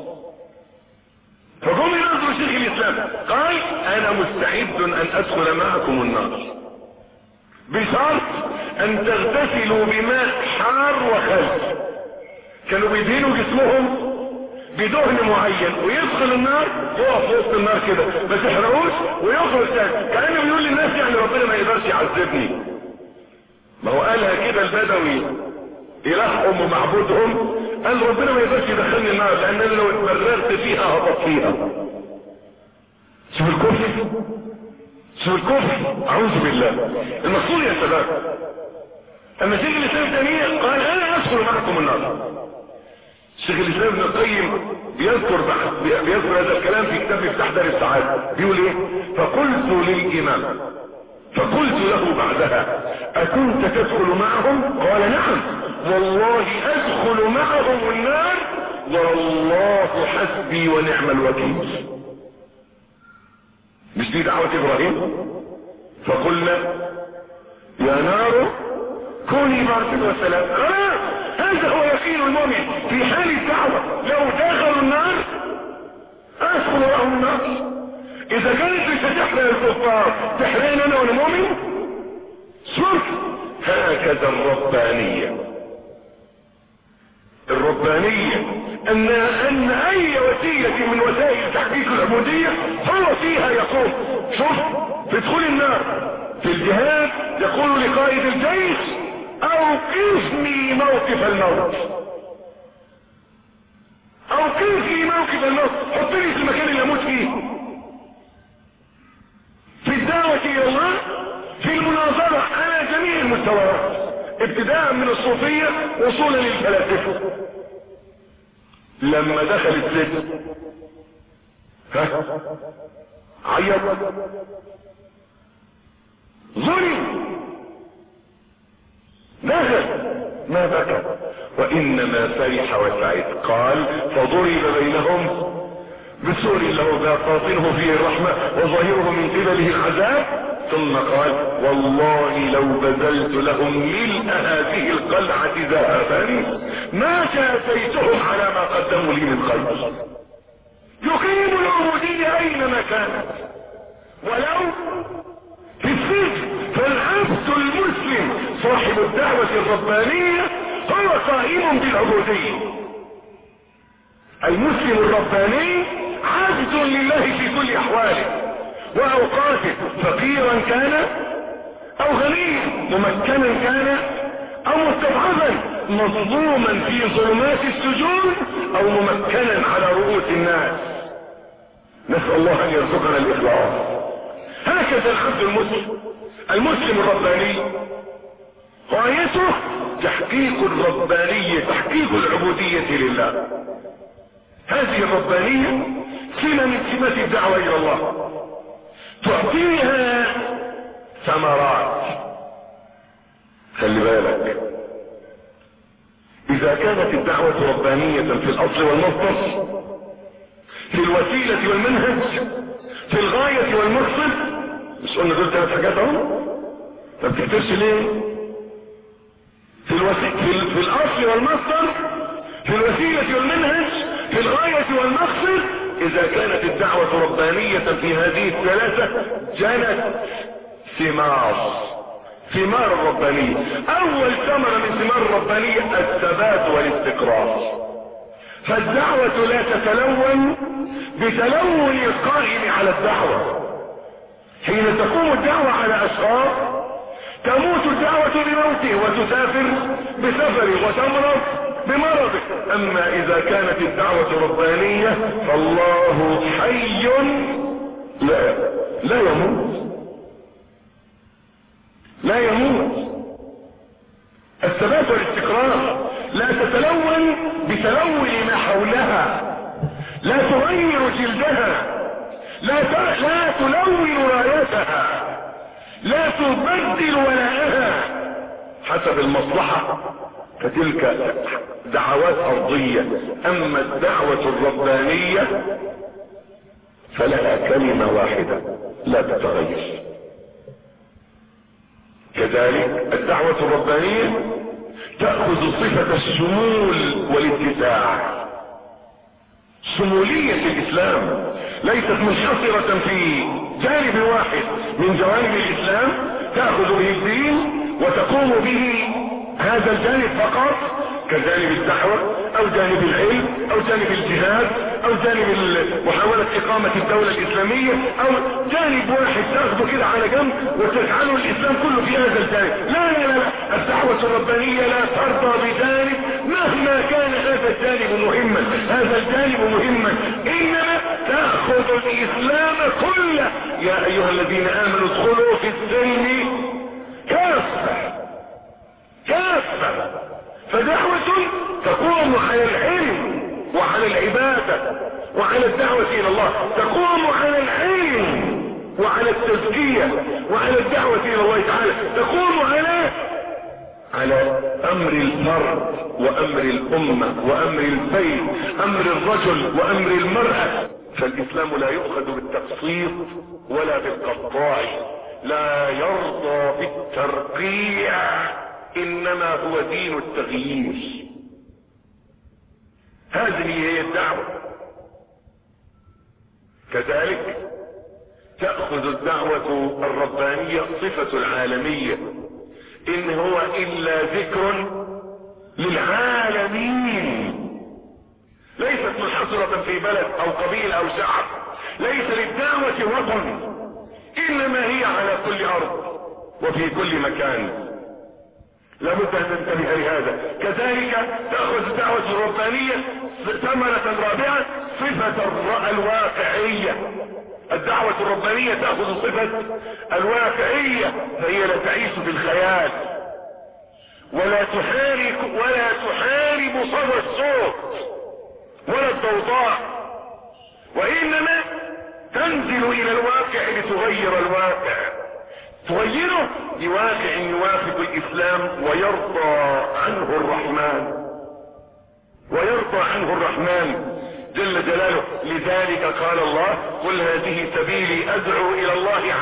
فقوم ينظروا شيخ الاسلام قال انا مستعد ان ادخل معكم النار بشرط ان تغتسلوا بماء حار وخل. كانوا بيدهنوا جسمهم بدهن معين ويدخل النار يقف في وسط النار كده ما تحرقوش ويخرج تاني، كانه بيقول للناس يعني ربنا ما يقدرش يعذبني. ما هو قالها كده البدوي الههم ومعبودهم، قال ربنا ما يقدرش يدخلني النار لان انا لو اتبررت فيها هبط فيها. شوف الكفر، شوف الكفر، اعوذ بالله. المقصود يا شباب اما تيجي الاسلام ثانية قال انا ادخل معكم النار. الشيخ الاسلام ابن القيم بيذكر هذا الكلام في كتاب مفتاح دار السعادة، بيقول ايه؟ فقلت للامام فقلت له بعدها اكنت تدخل معهم؟ قال نعم والله ادخل معهم النار والله حسبي ونعم الوكيل. مش دي دعوة ابراهيم؟ فقلنا يا نار كوني بردا وسلام. هذا هو يقين المؤمن في حال الدعوة. لو دخلوا النار ادخل معهم النار. اذا كانت مش هتحرق الكفار تحرقنا انا وانا مؤمن؟ شوف هكذا الربانية ان اي وسيلة من وسائل تحقيق العبودية هو فيها يقوم. شوف في دخول النار في الجهاد يقول لقائد الجيش اوقفني موقف الموت، اوقفني موقف الموت، حطني في المكان اللي اموت فيه. في الدعوة الى الله في المناظرة على جميع المستويات ابتداء من الصوفية وصولا للفلاسفة. لما دخل السجن عيط ظلم دخل ما بكى وانما فرح وسعد. قال فضرب بينهم بسور له باطنه فيه الرحمة وظاهره من قبله العذاب. ثم قال والله لو بذلت لهم ملء هذه القلعة ذهبا ما جازيتهم على ما قدموا لي من خير. يقيم العبودية اينما كانت ولو في السجن. فالعبد المسلم صاحب الدعوة الربانية هو قائم بالعبودية. المسلم الرباني عبد لله في كل احواله واوقاته، فقيرا كان او غنيا، ممكنا كان او مستضعفا، مظلوما في ظلمات السجون او ممكنا على رؤوس الناس. نسأل الله ان يرزقنا الاخلاص. هكذا العبد المسلم الرباني غايته تحقيق الربانية، تحقيق العبودية لله. هذه الربانية سمة من سمات الدعوة الى الله تعطيها ثمرات. خلي بالك اذا كانت الدعوة ربانية في الاصل والمصدر، في الوسيلة والمنهج، في الغاية والمقصد، مش قلنا دول 3 حاجات اهو؟ ما بتكتبش ليه؟ في الاصل والمصدر، في الوسيلة والمنهج، في الغاية والمقصد. اذا كانت الدعوة ربانية في هذه ال3 جنت ثمار الربانية. اول ثمرة من ثمار الربانية الثبات والاستقرار. فالدعوة لا تتلون بتلون القائم على الدعوة. حين تقوم الدعوة على اشخاص تموت الدعوة بموته وتسافر بسفره وتمرض بمرضه. اما اذا كانت الدعوة ربانية فالله حي لا يموت. الثبات والاستقرار لا تتلون بتلون ما حولها، لا تغير جلدها، لا تلون رايتها، لا تبدل ولاءها حسب المصلحة، فتلك دعوات ارضية. اما الدعوة الربانية فلها كلمة واحدة لا تتغير. كذلك الدعوة الربانية تأخذ صفة الشمول والاتساع. شمولية الإسلام ليست منحصرة في جانب واحد من جوانب الإسلام تأخذ به الدين وتقوم به هذا الجانب فقط، كجانب الدعوة او جانب العلم او جانب الجهاد او جانب محاولة اقامة الدولة الاسلامية او جانب واحد تاخذه كده على جنب وتجعله الاسلام كله في هذا الجانب. لا لا لا، الدعوة الربانية لا ترضى بجانب مهما كان هذا الجانب مهما، هذا الجانب مهما، انما تأخذ الاسلام كله. يا ايها الذين امنوا ادخلوا في السلم كافة كافة. فدعوة تقوم على العلم وعلى العبادة وعلى الدعوة الى الله، تقوم على العلم وعلى التزكية وعلى الدعوة الى الله تعالى، تقوم على امر الفرد وامر الامة وامر البيت، امر الرجل وامر المرأة. فالاسلام لا يؤخذ بالتقسيط ولا بالقطاع، لا يرضى بالترقيع، انما هو دين التغيير. هذه هي الدعوة. كذلك تأخذ الدعوة الربانية صفة العالمية، ان هو الا ذكر للعالمين، ليست منحصرة في بلد او قبيلة او شعب، ليس للدعوة وطن، انما هي على كل ارض وفي كل مكان. لابد ان ننتبه لهذا. كذلك تأخذ الدعوة الربانية ثمرة رابعة صفة الواقعية. الدعوة الربانية تأخذ صفة الواقعية، فهي لا تعيش في الخيال ولا تحارب صدى الصوت ولا الضوضاء، وإنما تنزل إلى الواقع لتغير الواقع، تغيره بواقع يوافق الإسلام ويرضى عنه الرحمن، ويرضى عنه الرحمن جل جلاله. لذلك قال الله: قل هذه سبيلي أدعو إلى الله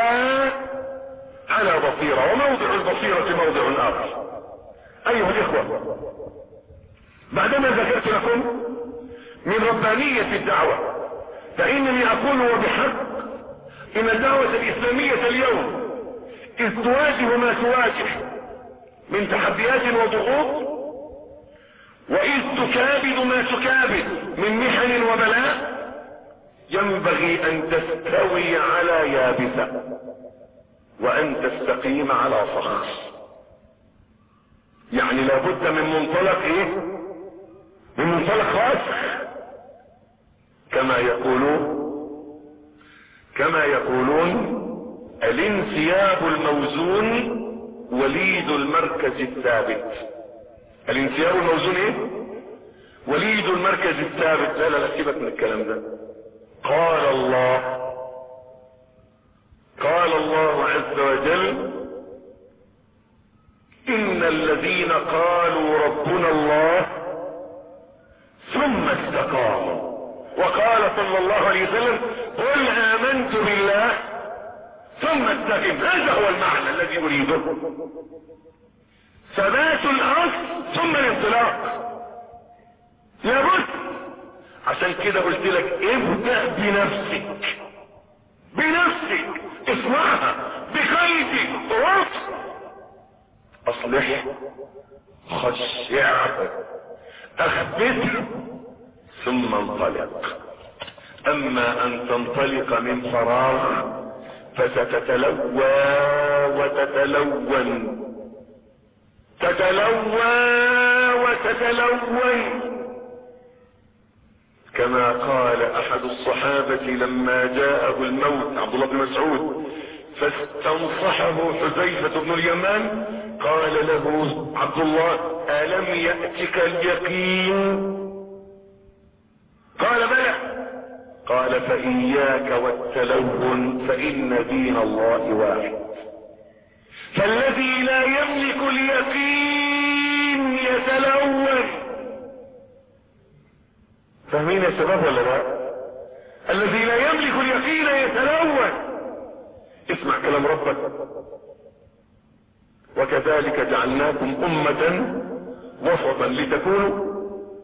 على بصيرة. وموضع البصيرة موضع آخر. أيها الإخوة، بعدما ذكرت لكم من ربانية الدعوة، فإنني أقول وبحق إن الدعوة الإسلامية اليوم إذ تواجه ما تواجه من تحديات وضغوط، وإذ تكابد ما تكابد من محن وبلاء، ينبغي أن تستوي على يابسة وأن تستقيم على صخر. يعني لابد من منطلق ايه؟ من منطلق راسخ، كما يقولون الانسياب الموزون وليد المركز الثابت. الانسياب الموزون ايه؟ وليد المركز الثابت. لا لا لا، سيبك من الكلام ده. قال الله عز وجل: إن الذين قالوا ربنا الله ثم استقاموا. وقال صلى الله عليه وسلم: قل آمنت بالله ثم استقم. هذا هو المعنى الذي أريده، ثبات الأصل ثم الانطلاق. لابد. عشان كده قلت لك ابدأ بنفسك، اصنعها بقلبك، اصلح، خشع، اخبث، ثم انطلق. اما ان تنطلق من فراغ فستتلوى وتتلون، كما قال احد الصحابة لما جاءه الموت، عبد الله بن مسعود، فاستنصحه حذيفة بن اليمان، قال له عبد الله: ألم يأتك اليقين؟ قال: بلى. قال: فإياك والتلون، فإن دين الله واحد. فالذي لا يملك اليقين يتلون. فاهمين يا شباب ولا لا؟ الذي لا يملك اليقين يتلون. اسمع كلام ربك: وكذلك جعلناكم أمة وسطا لتكونوا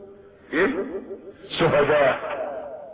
شهداء.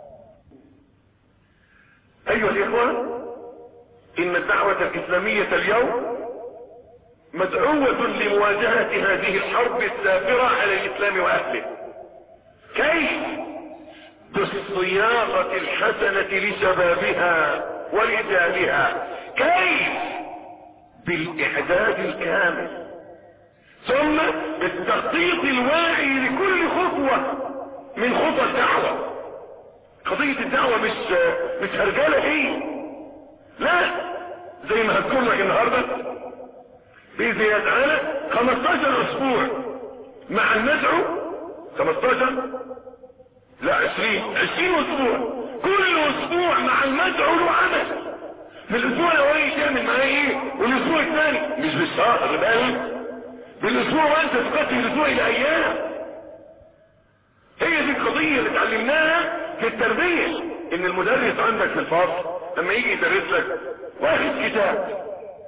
ايها الاخوة، ان الدعوة الاسلامية اليوم مدعوة لمواجهة هذه الحرب السافرة على الاسلام واهله. كيف؟ بالصياغة الحسنة لشبابها ورجالها. كيف؟ بالاعداد الكامل، ثم بالتخطيط الواعي لكل خطوة من خطى الدعوة. قضية الدعوة مش هرجالة هي، لا، زي ما هتكون لك النهاردة بإذن الله تعالى 15 اسبوع مع المدعو، 15 لا 20 اسبوع، كل اسبوع مع المدعو له عمل. في الاسبوع الاولاني تعمل معاه ايه، والاسبوع الثاني مش بالشهر بقى، بالاسبوع، وانت تقضي الاسبوع الى ايام. هي دي القضية اللي اتعلمناها في التربية، ان المدرس عندك في الفصل لما يجي يدرس لك واخد كتاب،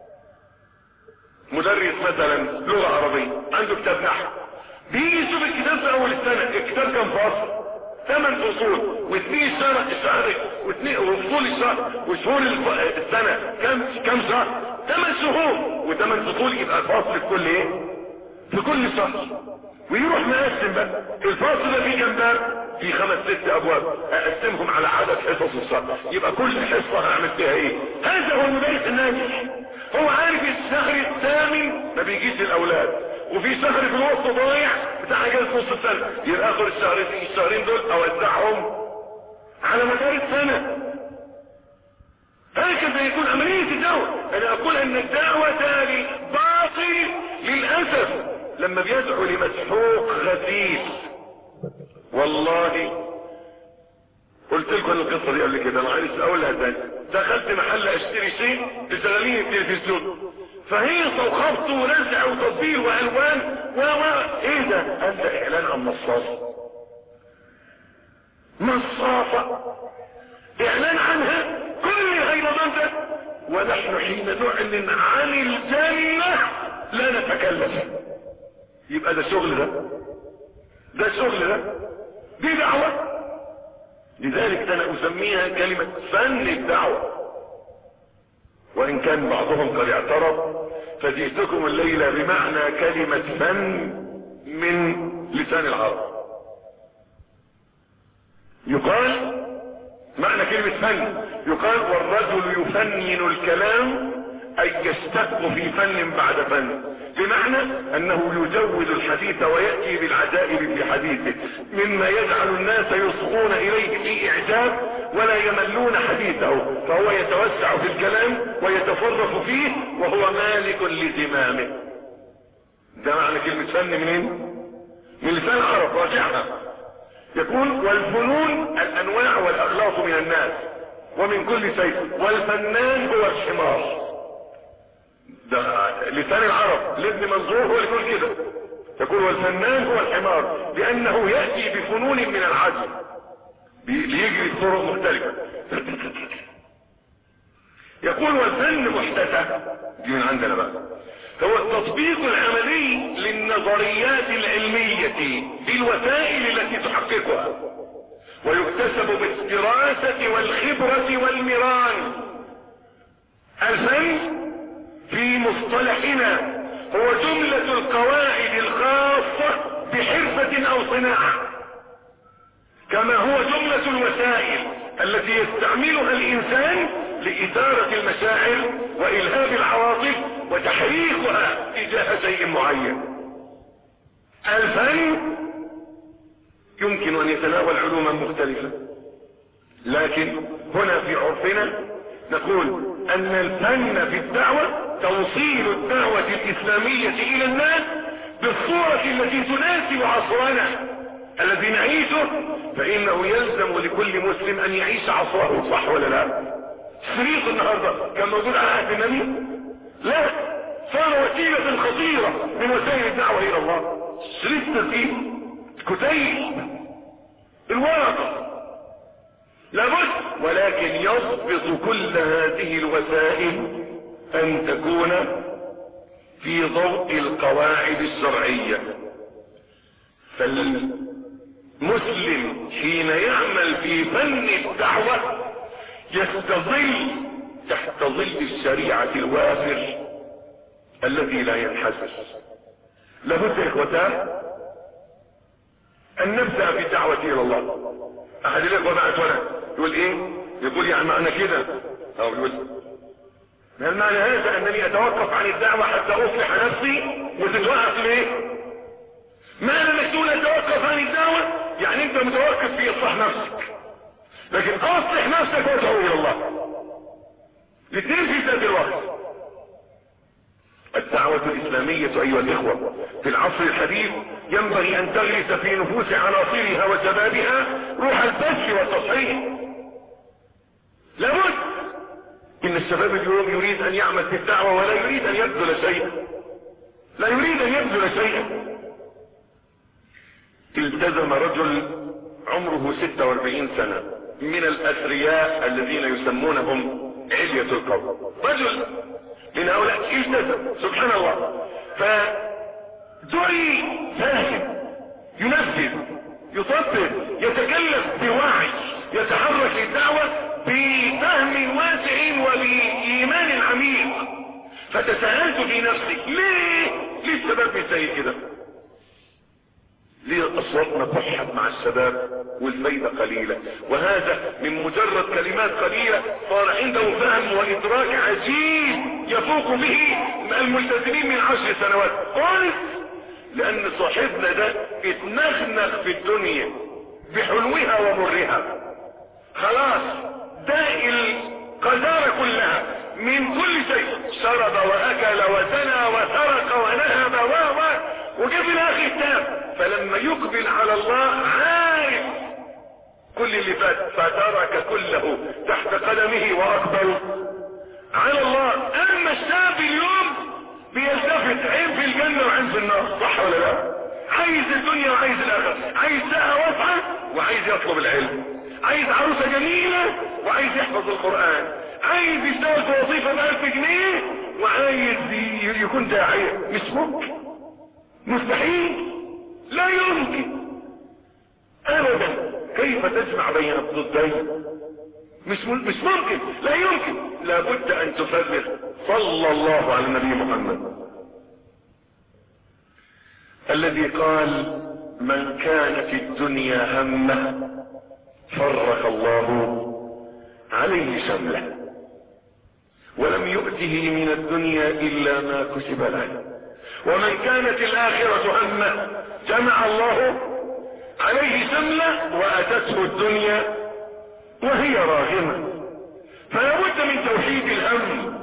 مدرس مثلا لغة عربية عنده كتاب نحو، بيجي يشوف الكتاب في اول السنة، الكتاب كم فصل؟ 8 فصول، واثنين الشهر وفصول الشهر، وشهور السنة كم شهر؟ 8 شهور، و8 فصول، يبقى فصل في كل ايه؟ في كل شهر. ويروح مقسم بقى الفصل ده فيه كام باب؟ في 5-6 ابواب، اقسمهم على عدد حصص الشهر، يبقى كل حصة هعمل فيها ايه؟ هذا هو المدرس الناجح. هو عارف الشهر الثامن ما بيجيش الاولاد، وفي شهر في الوسط ضايع بتاع اجازة نص السنة، يبقى اخر الشهرين دول اوزعهم على مدار السنة. هكذا يكون عملية الدعوة. انا اقول ان الدعوة للباطل للأسف لما بيدعو لمسحوق غسيل. والله قلت لكم القصة دي قبل كده، انا عايز اقولها تاني. دخلت محل اشتري شيء بشغالين التلفزيون، فهيصة وخبط ورزع وتطبيل والوان ايه ده؟ قال ده اعلان عن مصاصة. مصاصة اعلان عنها كل الهيلمان ده، ونحن حين نعلن عن الجنة لا نتكلم. يبقى ده شغل، ده شغل، دي دعوة. لذلك انا اسميها كلمة فن الدعوة، وان كان بعضهم قد اعترف، فجئتكم الليلة بمعنى كلمة فن من لسان العرب. يقال معنى كلمة فن، يقال والرجل يفنن الكلام، اي يشتق في فن بعد فن، بمعنى انه يجود الحديث ويأتي بالعجائب في حديثه، مما يجعل الناس يصغون اليه في اعجاب ولا يملون حديثه، فهو يتوسع في الكلام ويتصرف فيه وهو مالك لزمامه. ده معنى كلمة فن منين؟ من لسان العرب، راجعها. يكون والفنون الانواع والاخلاق من الناس ومن كل شيء، والفنان هو الحمار. ده لسان العرب، لابن منظور هو اللي يقول كده، يقول والفنان هو الحمار، لانه يأتي بفنون من العجل، بيجري بطرق مختلفة. يقول والفن محدثة، دي من عندنا بقى، هو التطبيق العملي للنظريات العلمية بالوسائل التي تحققها، ويكتسب بالدراسة والخبرة والمران. الفن في مصطلحنا هو جملة القواعد الخاصة بحرفة او صناعة، كما هو جملة الوسائل التي يستعملها الانسان لإثارة المشاعر وإلهاب العواطف وتحريكها تجاه شيء معين. الفن يمكن ان يتناول علوما مختلفة، لكن هنا في عرفنا نقول ان الفن في الدعوة توصيل الدعوة الاسلامية الى الناس بالصورة التي تناسب عصرنا الذي نعيشه، فانه يلزم لكل مسلم ان يعيش عصره، صح ولا لا؟ شريط النهاردة كان موجود على عهد النبي؟ لا، صار وسيلة خطيرة من وسائل الدعوة الى الله. شريط تسجيل، كتيب، الورقة، لابد، ولكن ولكن يضبط كل هذه الوسائل ان تكون في ضوء القواعد الشرعية. فالمسلم حين يعمل في فن الدعوة يستظل تحت ظل الشريعة الوافر الذي لا ينحسر. لابد يا اخوتان ان نبدأ في الدعوة الى الله. احد الاخوة بعت ورق يقول ايه؟ يقول يعني معنى كده او يقول هل معنى هذا انني اتوقف عن الدعوة حتى اصلح نفسي؟ وتتوقف ليه؟ معنى انك تقول اتوقف عن الدعوة يعني انت متوقف في اصلاح نفسك، لكن اصلح نفسك وادعو الى الله. الاثنين في ذات الوقت. الدعوة الاسلامية ايها الاخوة في العصر الحديث ينبغي ان تغرس في نفوس عناصرها وشبابها روح البث والتصحيح. لابد ان الشباب اليوم يريد ان يعمل في الدعوة ولا يريد ان يبذل شيئا، لا يريد ان يبذل شيئا. التزم رجل عمره 46 سنة من الاثرياء الذين يسمونهم علية القوم، رجل من هؤلاء التزم سبحان الله، فدعي فاهم ينفذ يطبق يتكلم بوعي يتحرك للدعوة بفهم واسع وبإيمان عميق. فتساءلت في نفسي ليه الشباب زي كده؟ ليه اصواتنا بحت مع الشباب والفايدة قليلة؟ وهذا من مجرد كلمات قليلة صار عنده فهم وادراك عجيب يفوق به الملتزمين من 10 سنوات. قلت لان صاحبنا ده اتنخنخ في الدنيا بحلوها ومرها، خلاص داء القذارة كلها من كل شيء، شرب واكل وزنى وسرق ونهب وجاب الاخر التام. فلما يقبل على الله عارف كل اللي فات فترك كله تحت قدمه واقبل على الله. اما الشاب اليوم بيلتفت عين في الجنة وعين في النار، صح ولا لا؟ عايز الدنيا وعايز الاخره، عايز ساعة واسعة وعايز يطلب العلم، عايز عروسة جميلة وعايز يحفظ القرآن، عايز يشتغل في وظيفة ب1000 جنيه وعايز يكون داعية. مش ممكن، مستحيل، لا يمكن ابدا. كيف تجمع بين الضدين؟ مش ممكن، لا يمكن. لابد ان تفرق. صلى الله على النبي محمد الذي قال من كانت الدنيا همه فرق الله عليه شمله ولم يؤته من الدنيا الا ما كتب له، ومن كانت الاخرة همه جمع الله عليه شمله واتته الدنيا وهي راغمة. فلا بد من توحيد الهم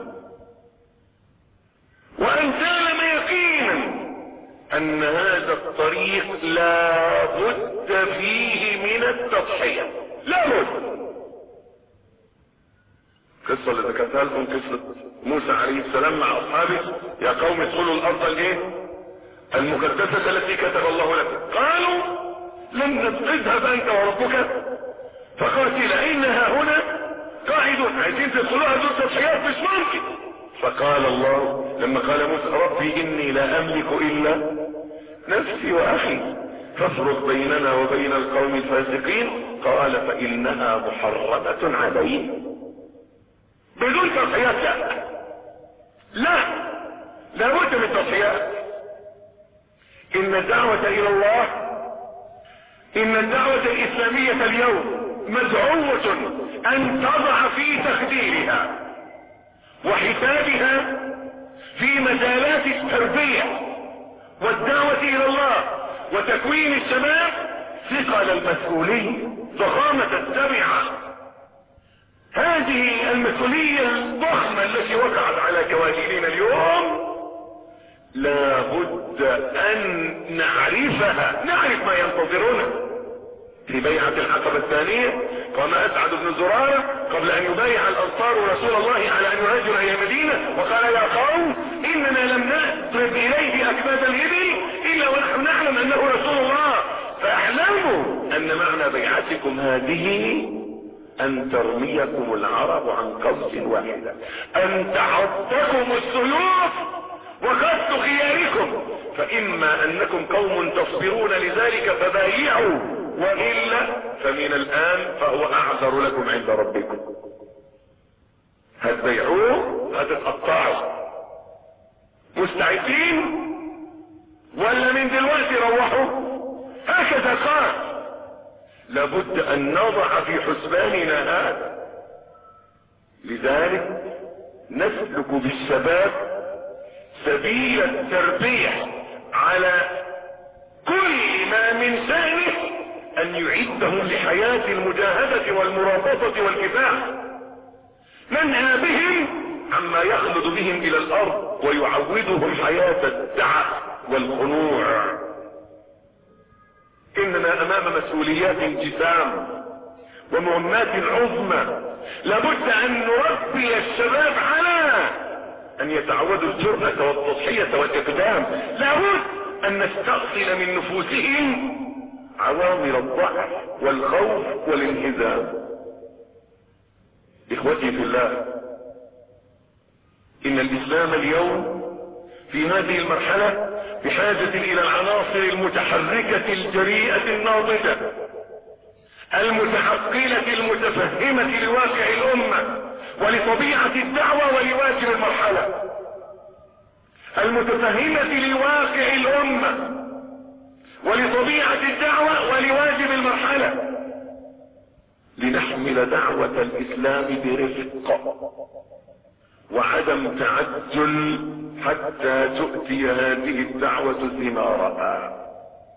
وان تعلم يقينا ان هذا الطريق لا بد فيه من التضحية، لا بد. قصة اللي ذكرتها لكم قصة موسى عليه السلام مع اصحابه، يا قوم ادخلوا الارض الايه المقدسة التي كتب الله لكم. قالوا لن اذهب انت وربك فقاتلا انها هنا قاعدون. عايزين تدخلوها دون تضحيات؟ مش ممكن. فقال الله لما قال موسى ربي اني لا املك الا نفسي واخي فافرق بيننا وبين القوم الفاسقين. قال فانها محرمة عليهم. بدون تضحيات لا لابد من تضحيات. ان الدعوة الى الله، ان الدعوة الاسلامية اليوم مدعوة ان تضع في تخديرها وحسابها في مجالات التربية والدعوة الى الله وتكوين الشباب ثقل المسؤولية، ضخامة التبعة. هذه المسؤولية الضخمة التي وقعت على كواكبنا اليوم لا بد ان نعرفها، نعرف ما ينتظرنا. في بيعة العقبة الثانية قام اسعد بن زرارة قبل ان يبايع الانصار رسول الله على ان يهاجر الى المدينة وقال يا قوم اننا لم نضرب اليه اكباد الابل الا ونحن نعلم انه رسول الله، فاعلموا ان معنى بيعتكم هذه ان ترميكم العرب عن قوس واحدة، ان تعضكم السيوف وقد خياركم، فاما انكم قوم تصبرون لذلك فبايعوا، وإلا فمن الآن فهو أعذر لكم عند ربكم. هتبيعوه هتتقطعوا، مستعدين ولا من دلوقتي روحوا؟ هكذا قال. لابد أن نضع في حسباننا هذا. لذلك نسلك بالشباب سبيل التربية على كل ما من شأنه ان يعدهم لحياة المجاهدة والمرابطة والكفاح، منهى بهم عما يخلد بهم الى الارض ويعودهم حياة الدعة والخنوع. اننا امام مسؤوليات جسام ومهمات عظمى، لابد ان نربي الشباب على ان يتعودوا الجرأة والتضحية والاقدام، لابد ان نستأصل من نفوسهم عوامل الضعف والخوف والانهزام. اخوتي في الله، ان الاسلام اليوم في هذه المرحلة بحاجة الى العناصر المتحركة الجريئة الناضجة المتحقلة المتفهمة لواقع الامة ولطبيعة الدعوة ولواجب المرحلة، المتفهمة لواقع الامة ولطبيعة الدعوة ولواجب المرحلة، لنحمل دعوة الاسلام برفق وعدم تعجل حتى تؤتي هذه الدعوة ثمارها.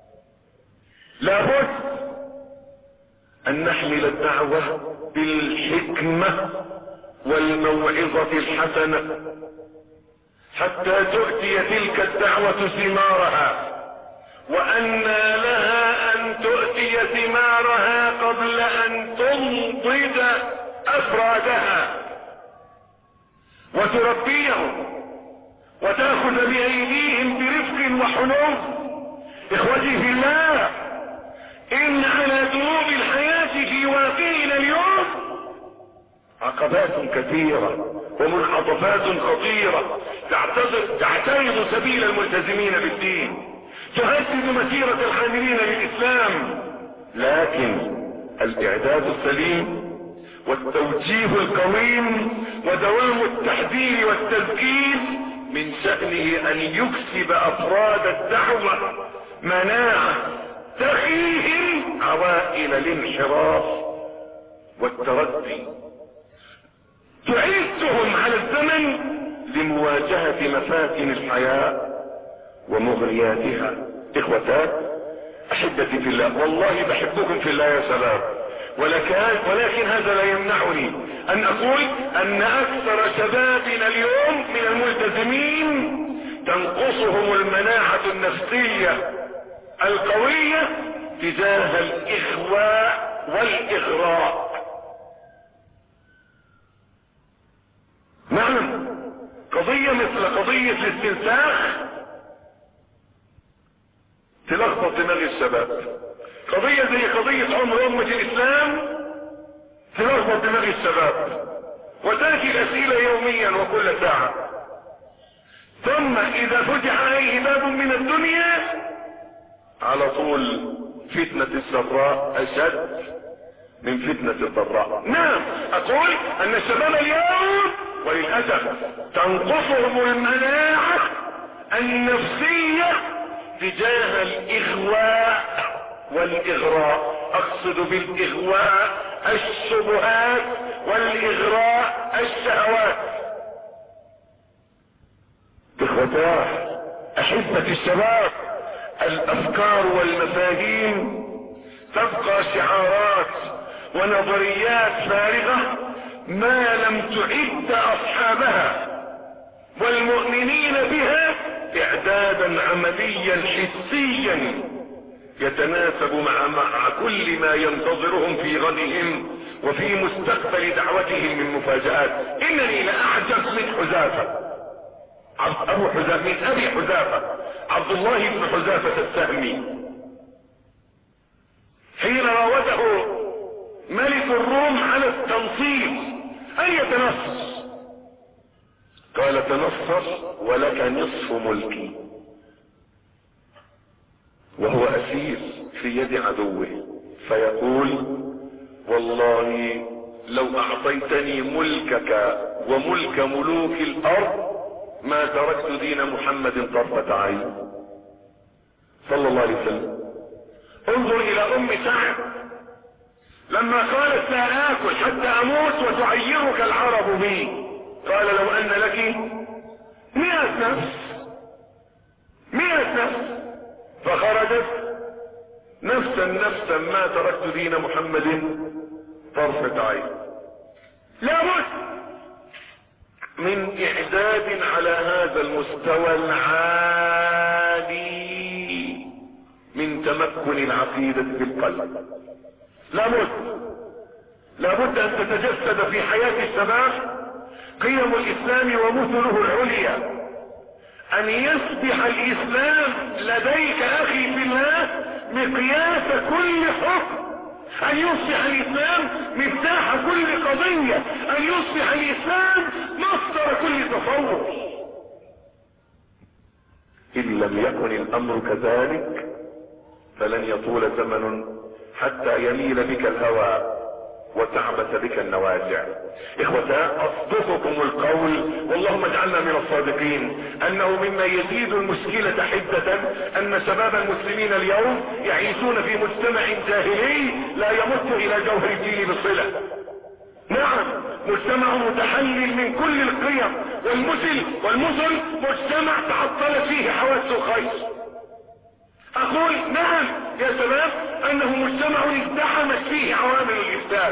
لابد ان نحمل الدعوة بالحكمة والموعظة الحسنة حتى تؤتي تلك الدعوة ثمارها، وأن لها أن تؤتي ثمارها قبل أن تنضج أفرادها وتربيهم وتأخذ بأيديهم برفق وحنو. إخوتي في الله، إن على دروب الحياة في واقعنا اليوم عقبات كثيرة ومنعطفات خطيرة تعترض سبيل الملتزمين بالدين، تهدد مسيرة الحاملين للإسلام، لكن الإعداد السليم والتوجيه القويم ودوام التحذير والتذكير من شأنه أن يكسب أفراد الدعوة مناعة تقيهم عوائل الانحراف والتردي، تعيدهم على الزمن لمواجهة مفاتن الحياة ومغرياتها. اخوتات احبتي في الله، والله بحبكم في الله يا شباب، ولكن هذا لا يمنعني ان اقول ان اكثر شبابنا اليوم من الملتزمين تنقصهم المناعة النفسية القوية تجاه الاغواء والاغراء. نعم، قضية مثل قضية الاستنساخ تلخبط دماغ الشباب، قضية زي قضية عمر أمة الإسلام تلخبط دماغ الشباب، وتأتي الأسئلة يوميا وكل ساعة، ثم إذا فتح عليه باب من الدنيا على طول فتنة السراء أشد من فتنة الضراء. نعم، أقول أن الشباب اليوم وللأسف تنقصهم المناعة النفسية تجاه الإغواء والإغراء. أقصد بالإغواء الشبهات والإغراء الشهوات. إخوتاه أحبة الشباب، الأفكار والمفاهيم تبقى شعارات ونظريات فارغة ما لم تعد أصحابها والمؤمنين بها إعدادا عمليا حسيا يتناسب مع كل ما ينتظرهم في غدهم وفي مستقبل دعوتهم من مفاجآت. إنني لأعجب من حذافة، أبو حذافة، من أبي حذافة عبد الله بن حذافة السهمي، حين راوده ملك الروم على التنصير ان يتنصر. قال تنصر ولك نصف ملكي، وهو اسير في يد عدوه، فيقول والله لو اعطيتني ملكك وملك ملوك الارض ما تركت دين محمد طرفة عين صلى الله عليه وسلم. انظر الى ام سعد لما قالت لا اكل حتى اموت وتعيرك العرب بي، قال لو ان لك 100 نفس 100 نفس، فخرجت نفسا ما تركت دين محمد طرفة عين. لابد من اعداد على هذا المستوى العالي من تمكن العقيدة في القلب. لابد ان تتجسد في حياة الشباب قيم الاسلام ومثله العليا، ان يصبح الاسلام لديك اخي في الله مقياس كل حكم، ان يصبح الاسلام مفتاح كل قضية، ان يصبح الاسلام مصدر كل تصور. ان لم يكن الامر كذلك فلن يطول زمن حتى يميل بك الهوى وتعبث بك النواجع. اخوتاه اصدقكم القول واللهم اجعلنا من الصادقين انه مما يزيد المشكلة حدة ان شباب المسلمين اليوم يعيشون في مجتمع جاهلي لا يمت الى جوهر الدين بصلة. نعم، مجتمع متحلل من كل القيم والمثل، مجتمع تعطلت فيه حواس الخير. اقول نعم يا شباب انه مجتمع ازدحمت فيه عوامل الافساد،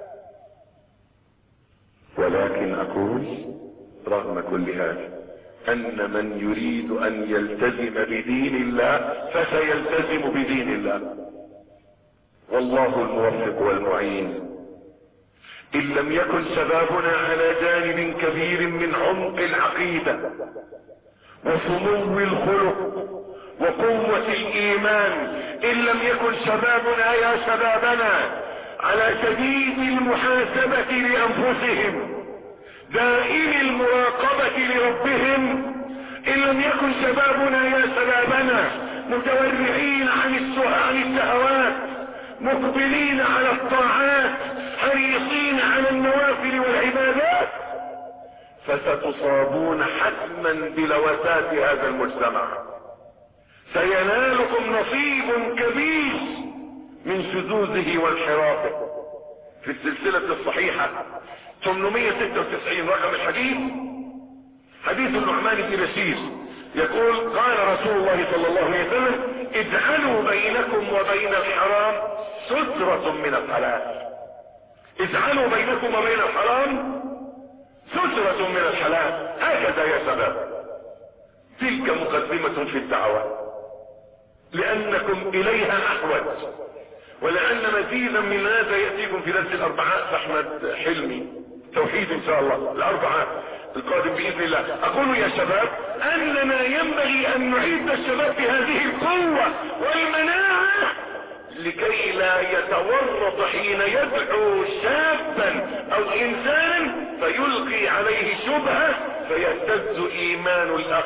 ولكن اقول رغم كل هذا ان من يريد ان يلتزم بدين الله فسيلتزم بدين الله، والله الموفق والمعين. ان لم يكن شبابنا على جانب كبير من عمق العقيدة وسمو الخلق وقوة الايمان، ان لم يكن شبابنا يا شبابنا على شديد المحاسبة لانفسهم دائم المراقبة لربهم، ان لم يكن شبابنا يا شبابنا متورعين عن الشهوات مقبلين على الطاعات حريصين على النوافل والعبادات، فستصابون حتما بلوثات هذا المجتمع. سينالكم نصيب كبير من شذوذه وانحرافه. في السلسلة الصحيحة 896 رقم الحديث حديث النعمان بن بشير يقول قال رسول الله صلى الله عليه وسلم اجعلوا بينكم وبين الحرام سترة من الحلال. اجعلوا بينكم وبين الحرام سترة من الحلال. هكذا يا شباب، تلك مقدمة في الدعوة لانكم اليها احوج، ولان مزيدا من هذا يأتيكم في درس الاربعاء احمد حلمي توحيد ان شاء الله الاربعاء القادم باذن الله. اقول يا شباب اننا ينبغي ان نعيد الشباب بهذه القوة والمناعة لكي لا يتورط حين يدعو شابا او انسان فيلقي عليه شبهة فيهتز ايمان الاخ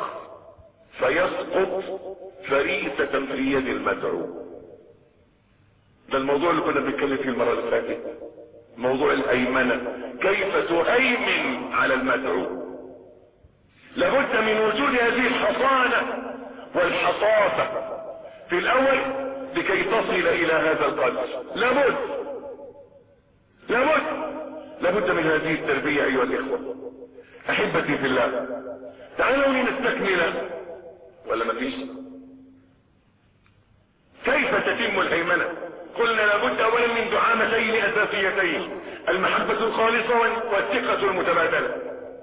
فيسقط فريسة في يد المدعو. ده الموضوع اللي كنا بنتكلم فيه المرة اللي فاتت، موضوع الهيمنة، كيف تهيمن على المدعو. لابد من وجود هذه الحصانة والحصافة في الاول لكي تصل الى هذا القدر. لابد من هذه التربية ايها الاخوة. احبتي في الله، تعالوا لنستكمل ولا مفيش؟ كيف تتم الهيمنة؟ قلنا لابد اولا من دعامتين اساسيتين، المحبة الخالصة والثقة المتبادلة.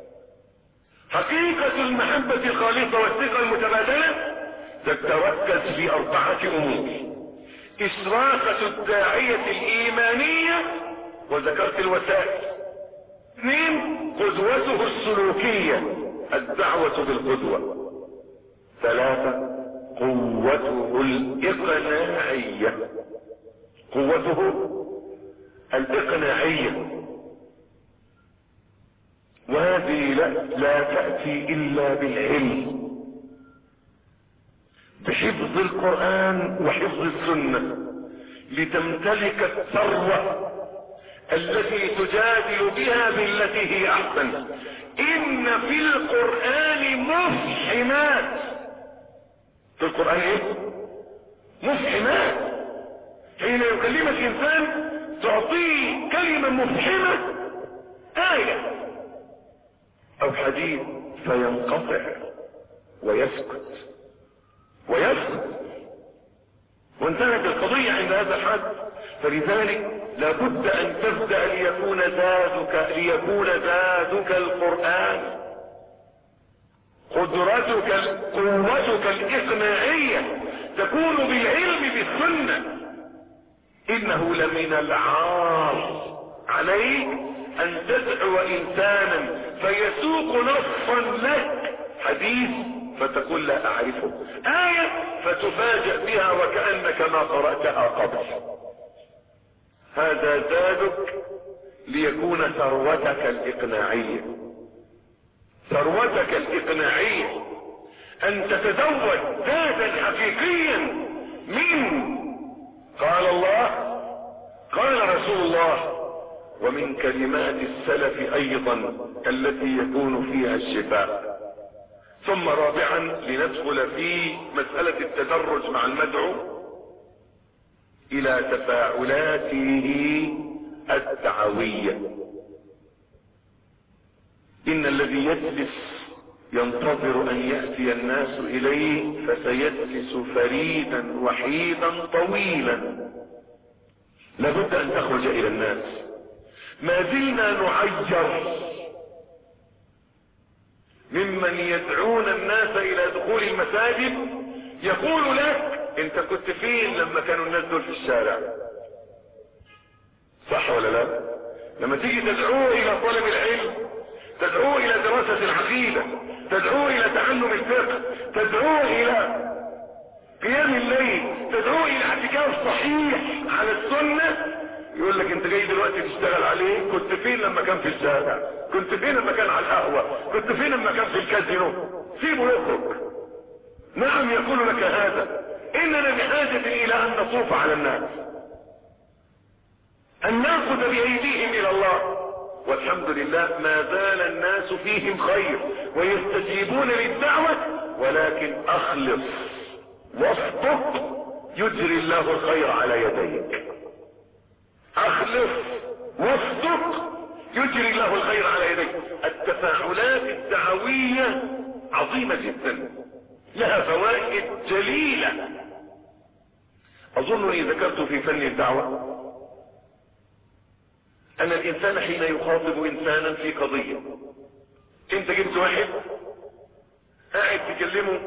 حقيقة المحبة الخالصة والثقة المتبادلة تتركز في 4 امور: اشراقة الداعية الايمانية، وذكرت الوسائل. 2 قدوته السلوكية، الدعوة بالقدوة. 3 قوته الاقناعية، قوته الإقناعية، وهذه لا تأتي إلا بالعلم، بحفظ القرآن وحفظ السنة، لتمتلك الثروة التي تجادل بها بالتي هي أحسن. إن في القرآن مفحمات، في القرآن إيه؟ مفحمات. حين يكلمك إنسان تعطيه كلمة مفحمة، آية أو حديث، فينقطع ويسكت وانتهت القضية عند هذا الحد. فلذلك لابد أن تبدأ ليكون زادك القرآن، قوتك الإقناعية تكون بالعلم بالسنة. إنه لمن العار عليك أن تدعو إنسانا فيسوق نصا لك حديث فتقول لا أعرفه، آية فتفاجأ بها وكأنك ما قرأتها قبل. هذا زادك ليكون ثروتك الإقناعية، ثروتك الإقناعية أن تتزود زادا حقيقيا من قال الله قال رسول الله، ومن كلمات السلف أيضا التي يكون فيها الشفاء. ثم رابعا لندخل في مسألة التدرج مع المدعو إلى تفاعلاته الدعوية. إن الذي يجلس ينتظر أن يأتي الناس إليه فسيجلس فريدا وحيدا طويلا. لابد أن تخرج إلى الناس. ما زلنا نعجر ممن يدعون الناس إلى دخول المساجد، يقول لك انت كنت فين لما كانوا الناس دول في الشارع؟ صح ولا لا؟ لما تيجي تدعوه إلى طلب العلم، تدعوه إلى دراسة العقيدة، تدعوه إلى تعلم الفقه، تدعوه إلى قيام الليل، تدعوه إلى اعتكاف صحيح على السنة، يقول لك انت جاي دلوقتي تشتغل عليه، كنت فين لما كان في الشارع؟ كنت فين لما كان على القهوة؟ كنت فين لما كان في الكازينو؟ سيبه يخرج. نعم يقول لك هذا. اننا بحاجة الى ان نطوف على الناس، ان ناخذ بايديهم الى الله، والحمد لله ما زال الناس فيهم خير ويستجيبون للدعوة، ولكن اخلص واصدق يجري الله الخير على يديك. اخلص واصدق يجري الله الخير على يديك. التفاعلات الدعوية عظيمة جدا، لها فوائد جليلة. اظنني ذكرت في فن الدعوة ان الانسان حين يخاطب انسانا في قضية، انت جبت واحد قاعد تكلمه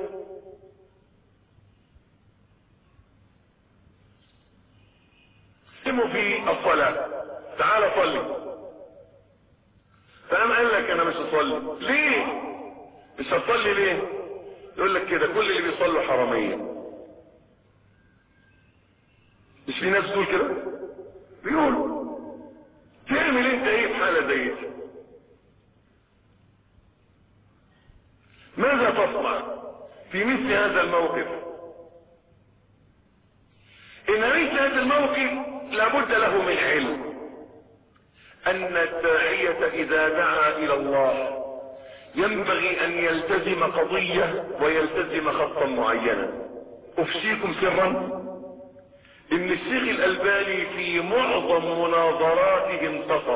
في الصلاة، تعال صلي، فقام قال لك انا مش هصلي. ليه مش هتصلي؟ ليه؟ يقول لك كده كل اللي بيصلوا حرامية. مش في ناس تقول كده؟ بيقولوا. تعمل انت ايه في حالة زي دي؟ ماذا تصنع في مثل هذا الموقف؟ ان مثل هذا الموقف لابد له من علم. ان الداعية اذا دعا الى الله ينبغي ان يلتزم قضية ويلتزم خطا معينا. افشيكم سرا ان الشيخ الالباني في معظم مناظراته انتصر،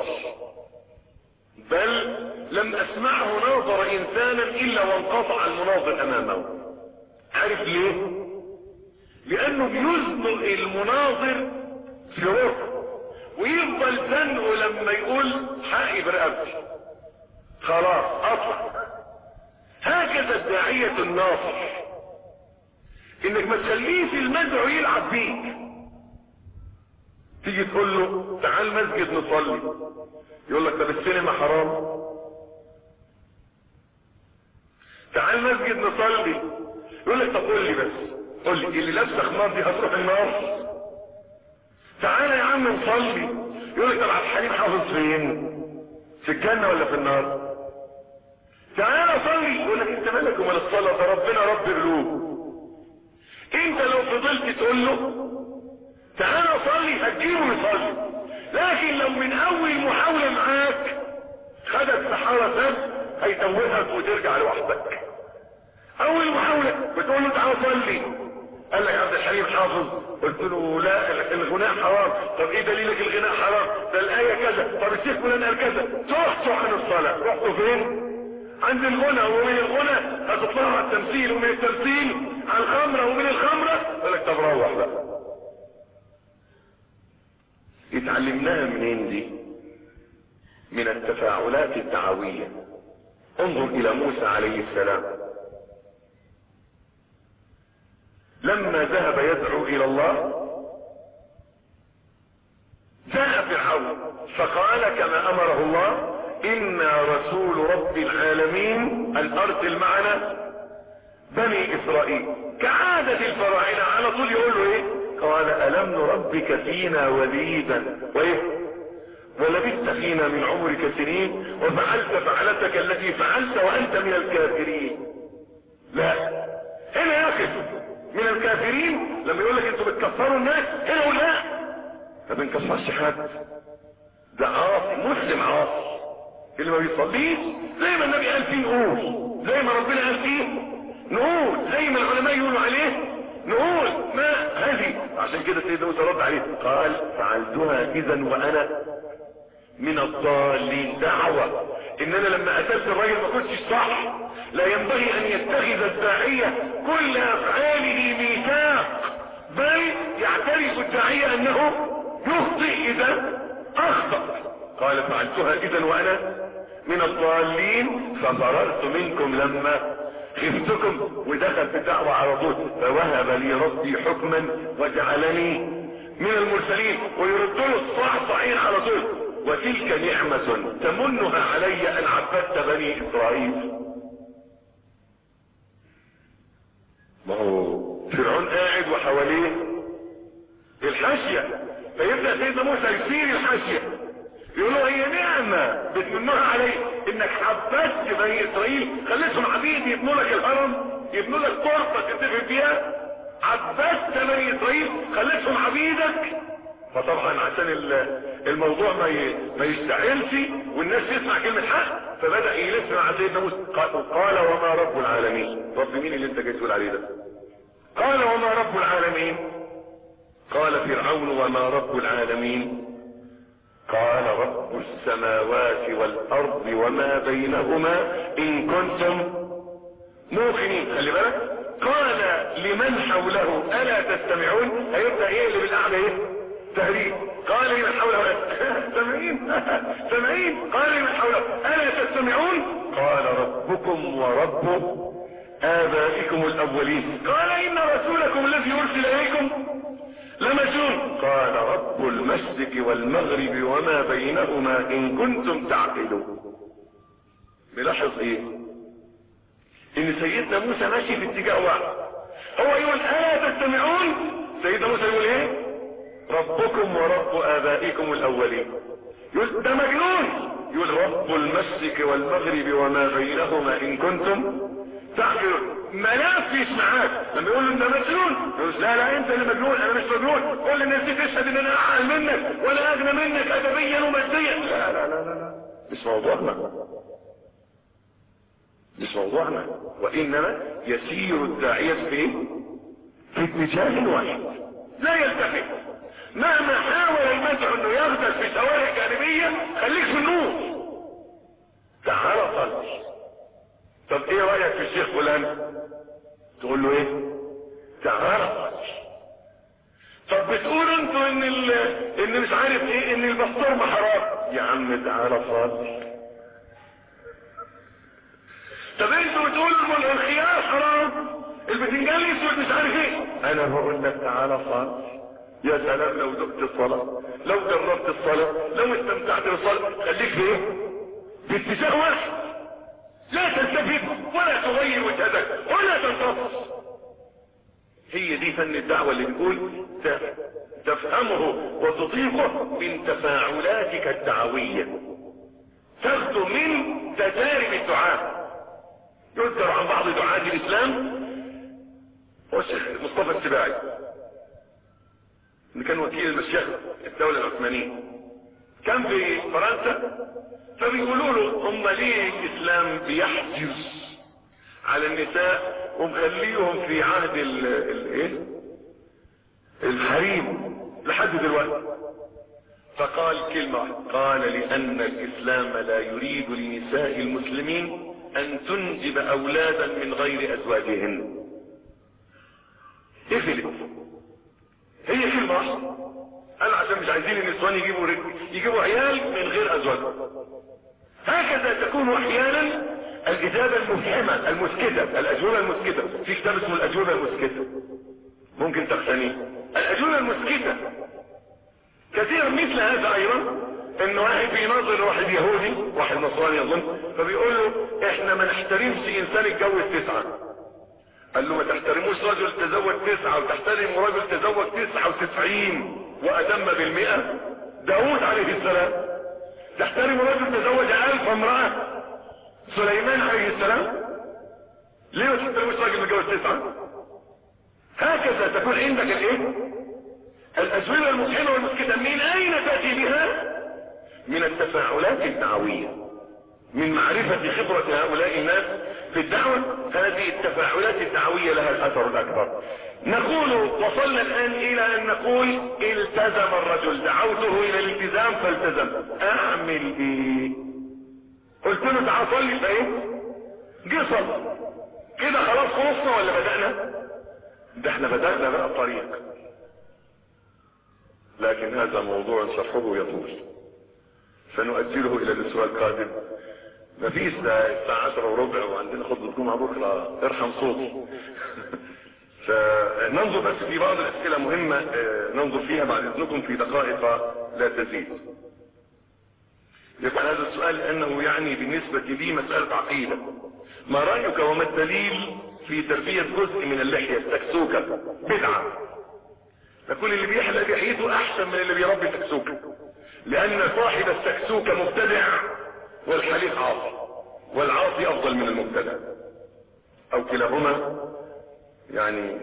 بل لم اسمعه ناظر انسانا الا وانقطع المناظر امامه. عارف ليه؟ لانه بيزنق المناظر في ركن ويفضل زنقه لما يقول حقي برقبتي، خلاص اطلع. هكذا الداعية الناصر، انك ما تخليش المدعو يلعب بيك. تيجي تقول له تعال مسجد نصلي، يقول لك طب السينما حرام. تعال مسجد نصلي، يقول لك طب قول لي بس، قول لي اللي لابسه خمار دي هتروح النار؟ تعال يا عم نصلي، يقول لك طب عبد الحليم حافظ فين؟ في الجنة ولا في النار؟ تعالى صلي. يقول لك انت مالك ومال الصلاة، ده ربنا رب قلوب. انت لو فضلت تقول له تعالى صلي هتجيبه يصلي، لكن لو من اول محاولة معاك خدك سحارة سب هيتوهك وترجع لوحدك. اول محاولة بتقول له تعالى صلي، قال لك عبد الحليم حافظ، قلت له لا الغناء حرام. طب ايه دليلك الغناء حرام؟ ده الايه كذا. طب الشيخ فلان قال كذا. تحصوا عن الصلاه. رحتوا فين؟ عند الغنى، ومن الغنى هتطلعوا على التمثيل، ومن التمثيل على الخمره، ومن الخمره قال لك طب روح بقى. اتعلمناها منين دي؟ من التفاعلات الدعويه. انظر الى موسى عليه السلام لما ذهب يدعو الى الله، جاء فرعون فقال كما امره الله انا رسول رب العالمين ان ارسل معنا بني اسرائيل. كعادة الفراعنة على طول يقول له ايه؟ قال الم نربك فينا وليدا وايه ولبثت فينا من عمرك سنين وفعلت فعلتك التي فعلت وانت من الكافرين. لا، هنا ياخذ من الكافرين. لما يقول لك انتوا بتكفروا الناس، هنا يقول لا، ما بنكفرش حد، ده عاصي مسلم عاصي اللي ما بيصليش زي ما النبي قال فيه نقول، زي ما ربنا قال فيه نقول، زي ما العلماء يقولوا عليه نقول. ما هذه عشان كده سيدنا موسى رد عليه قال فعلتها اذا وانا من الضالين. دعوة ان انا لما قتلت الراجل ما كنتش صح. لا ينبغي ان يتخذ الداعية كل افعاله ميثاق، بل يعترف الداعية انه يخطئ اذا اخطأ. قال فعلتها اذا وانا من الضالين ففررت منكم لما خفتكم. ودخل في الدعوة على طول فوهب لي ربي حكما وجعلني من المرسلين، ويرد له الصعصعين على طول. وتلك نعمة تمنها علي ان عبدت بني اسرائيل. ما هو فرعون قاعد وحواليه الحاشية، فيبدأ سيدنا موسى يثير الحاشية يقول له هي نعمة بتمنها علي انك عبدت بني اسرائيل، خليتهم عبيد يبنوا لك الهرم، يبنوا لك طرفة تتفق فيها. عبدت بني اسرائيل خليتهم عبيدك. فطبعا عشان الموضوع ما يشتعلش والناس تسمع كلمة حق، فبدأ يلف مع سيدنا موسى قال وما رب العالمين. رب مين اللي انت جاي تقول عليه ده؟ قال وما رب العالمين. قال فرعون وما رب العالمين. قال رب السماوات والارض وما بينهما ان كنتم موقنين. خلي بالك قال لمن حوله الا تستمعون. هيبدا يقلب القعده ايه؟ تهريج. قال لمن حوله سامعين سامعين. قال لمن حوله الا تستمعون. قال ربكم ورب ابائكم الاولين. قال ان رسولكم الذي ارسل اليكم لمجنون. قال رب المشرق والمغرب وما بينهما ان كنتم تعقلون. ملاحظ ايه؟ ان سيدنا موسى ماشي في اتجاه واحد. هو يقول الا تستمعون، سيدنا موسى يقول ايه؟ ربكم ورب ابائكم الاولين. يقول ده مجنون. يقول رب المشرق والمغرب وما بينهما ان كنتم تعقلون. ما لافش معاك لما يقول له انت مجنون، يقول لا انت اللي مجنون، انا مش مجنون. كل الناس دي تشهد ان انا اعقل منك ولا اغنى منك ادبيا وماديا. لا لا لا لا، مش موضوعنا، مش موضوعنا. وانما يسير الداعية في اتجاه واحد لا يلتفت. مهما حاول المدعو انه ياخدك في شوارع جانبية خليك في النور. تعال صلي. طب ايه رأيك في الشيخ فلان؟ تقول له ايه؟ تعال صلي. طب بتقول انتوا ان مش عارف ايه، ان البسطرمة حرام. يا عم تعال صلي. طب انتوا بتقولوا الخيار حرام، البتنجان يسود مش عارف ايه. انا بقول لك تعال صلي. يا سلام لو ذقت الصلاة، لو جربت الصلاة، لو استمتعت بالصلاة. خليك في ايه؟ في اتجاه واحد، لا تلتفت ولا تغير وجهتك ولا تنتصر. هي دي فن الدعوة اللي بيقول تفهمه وتطيقه من تفاعلاتك الدعوية، تاخده من تجارب الدعاء. يذكر عن بعض دعاة الاسلام والشيخ مصطفى السباعي اللي كان وكيل المشيخ الدولة العثمانية، كان في فرنسا، فبيقولوا له هم ليه الاسلام بيحجز على النساء ومخليهم في عهد الحريم لحد دلوقتي؟ فقال كلمة، قال لأن الإسلام لا يريد لنساء المسلمين أن تنجب أولادا من غير أزواجهن. اقفلت، هي كلمة قال عشان مش عايزين النسوان يجيبوا عيال من غير أزواجهم. هكذا تكون أحيانا الإجابة المفهمة المسكتة، الأجوبة المسكتة. في كتاب اسمه الأجوبة المسكتة، ممكن تقتنيه. الأجوبة المسكتة كثير مثل هذا ايضا، ان واحد بيناظر واحد يهودي، واحد نصراني اظن، فبيقول له احنا ما نحترمش انسان اتجوز 9. قال له ما تحترموش رجل تزوج 9 وتحترموا رجل تزوج 99 واتم بال100. داود عليه السلام. تحترموا رجل تزوج 1000 امرأة. سليمان عليه السلام. ليه ما تحترموش راجل متجوز 9؟ هكذا تكون عندك الأجوبة المفهمة والمسكتة. من أين تأتي بها؟ من التفاعلات الدعوية، من معرفة خبرة هؤلاء الناس في الدعوة. هذه التفاعلات الدعوية لها الأثر الأكبر. نقول وصلنا الآن إلى أن نقول التزم الرجل، دعوته إلى الالتزام فالتزم. أعمل إيه؟ قلت له تعال صلي، فإيه؟ جه صلي. كده خلاص خلصنا ولا بدأنا؟ ده احنا بدأنا بقى الطريق، لكن هذا موضوع شرحه يطول، سنؤجله الى الاسبوع القادم. مفيش، الساعة 10:15 وعندنا خطبة جمعة بكرة، ارحم صوتي. فننظر بس في بعض الاسئلة مهمة ننظر فيها بعد اذنكم في دقائق لا تزيد. يبقى هذا السؤال لانه يعني بالنسبة لي مسألة عقيدة. ما رأيك وما الدليل في تربية جزء من اللحية السكسوكة؟ بدعة. فكل اللي بيحلق لحيته احسن من اللي بيربي سكسوكة، لان صاحب السكسوكة مبتدع والحليق عاصي، والعاصي افضل من المبتدع او كلاهما. يعني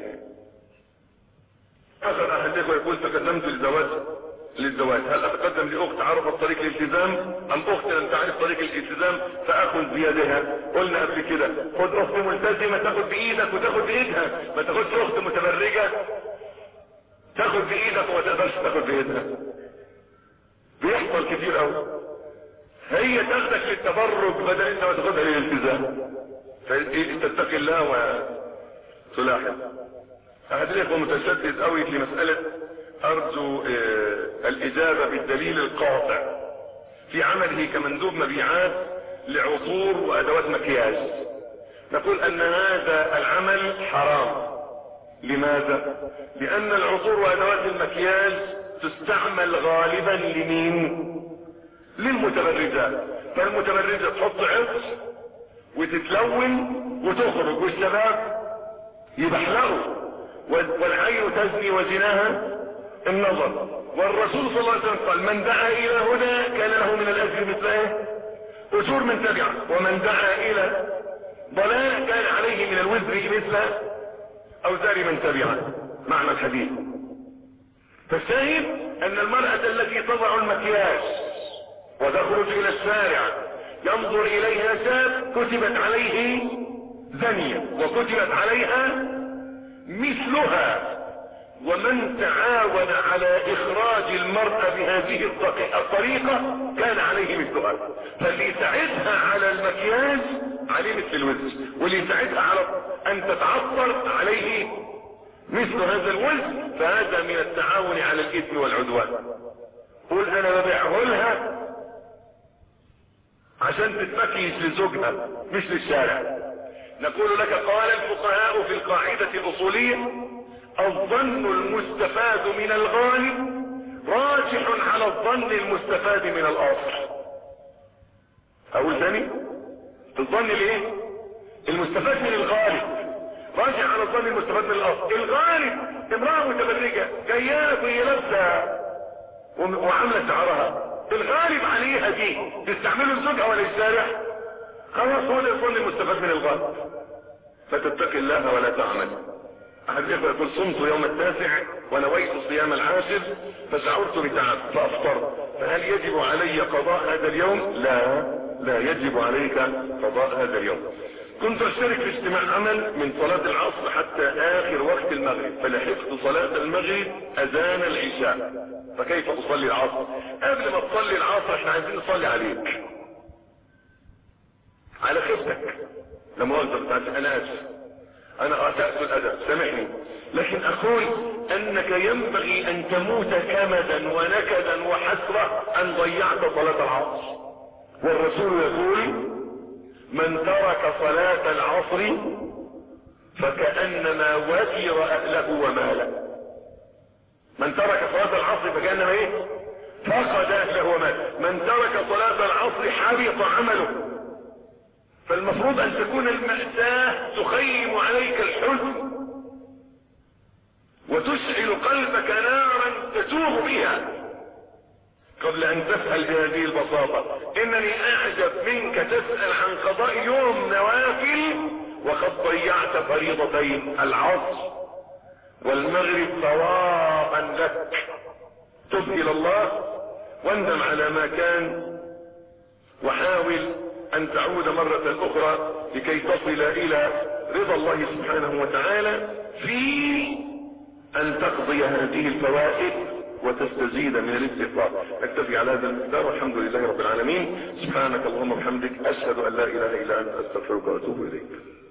اخر احد يقول تقدمت للزواج، هل اتقدم لاخت عرفت طريق الالتزام ام اخت لم تعرف طريق الالتزام فاخذ بيدها؟ قلنا قبل كده خد اخت ملتزمة تاخد بايدك وتاخد بايدها، ما تاخدش اخت متبرجة تاخد بايدك وما تقدرش تاخد بايدها. بيحصل كتير قوي، هي تاخدك للتبرج بدل انت ما تاخدها للالتزام. فتتقي الله وتلاحظ. احد الاخوه متشدد قوي في مسألة، ارجو الاجابة بالدليل القاطع في عمله كمندوب مبيعات لعطور وادوات مكياج. نقول ان هذا العمل حرام. لماذا؟ لان العطور وادوات المكياج تستعمل غالبا لمين؟ للمتبرجات. فالمتبرجة تحط عطر وتتلون وتخرج، والشباب يبحلقوا، والعين تزني وزناها النظر. والرسول صلى الله عليه وسلم قال من دعا الى هدى كان له من الاجر مثل اجور من تبعه، ومن دعا الى ضلال كان عليه من الوزر مثل اوزار من تبعه. معنى الحديث. فالشاهد ان المرأة التي تضع المكياج وتخرج الى الشارع ينظر اليها شاب كتبت عليه زانية وكتبت عليها مثلها، ومن تعاون على اخراج المرأة بهذه الطريقة كان عليه مثلها. فاللي يساعدها على المكياج عليه مثل الوزن، واللي يساعدها على ان تتعطر عليه مثل هذا الوزن، فهذا من التعاون على الاثم والعدوان. قول انا ببيعه لها عشان تتمكيش لزوجها مش للشارع. نقول لك قال الفقهاء في القاعدة الاصولية الظن المستفاد من الغالب راجح على الظن المستفاد من الاصل. اقول ثاني، الظن الايه؟ المستفاد من الغالب راجع على الظن المستفاد من الاصل. الغالب امرأة متبرجة جاية وهي لابسة وعاملة شعرها، الغالب عليها دي تستعمله الزوجة ولا الشارع؟ خلاص هو ده الظن المستفاد من الغالب. فتتقي الله ولا تعمل. احد الاخوة يقول صمت يوم التاسع ونويت صيام العاشر فشعرت بتعب فافطرت، فهل يجب علي قضاء هذا اليوم؟ لا يجب عليك قضاء هذا اليوم. كنت اشترك في اجتماع عمل من صلاة العصر حتى اخر وقت المغرب، فلحقت صلاة المغرب اذان العشاء، فكيف اصلي العصر؟ قبل ما تصلي العصر احنا عايزين نصلي عليك على خفتك. لما قلت انا اسف، انا اسأت الادب سامحني، لكن اقول انك ينبغي ان تموت كمدا ونكدا وحسرة ان ضيعت صلاة العصر. والرسول يقول من ترك صلاة العصر فكأنما وزر اهله وماله. من ترك صلاة العصر فكأنما ايه؟ فقد اهله وماله. من ترك صلاة العصر حبط عمله. فالمفروض ان تكون المأساة تخيم عليك الحزن وتشعل قلبك نارا تتوب بها قبل ان تسأل بهذه البساطة. انني اعجب منك تسأل عن قضاء يوم نوافل وقد ضيعت فريضتين العصر والمغرب ثوابا لك. تب الى الله واندم على ما كان وحاول ان تعود مرة اخرى لكي تصل الى رضا الله سبحانه وتعالى في ان تقضي هذه الفوائد وتستزيد من الاستغفار. اكتفي على هذا المقدار والحمد لله رب العالمين. سبحانك اللهم وبحمدك اشهد ان لا اله الا انت استغفرك واتوب اليك.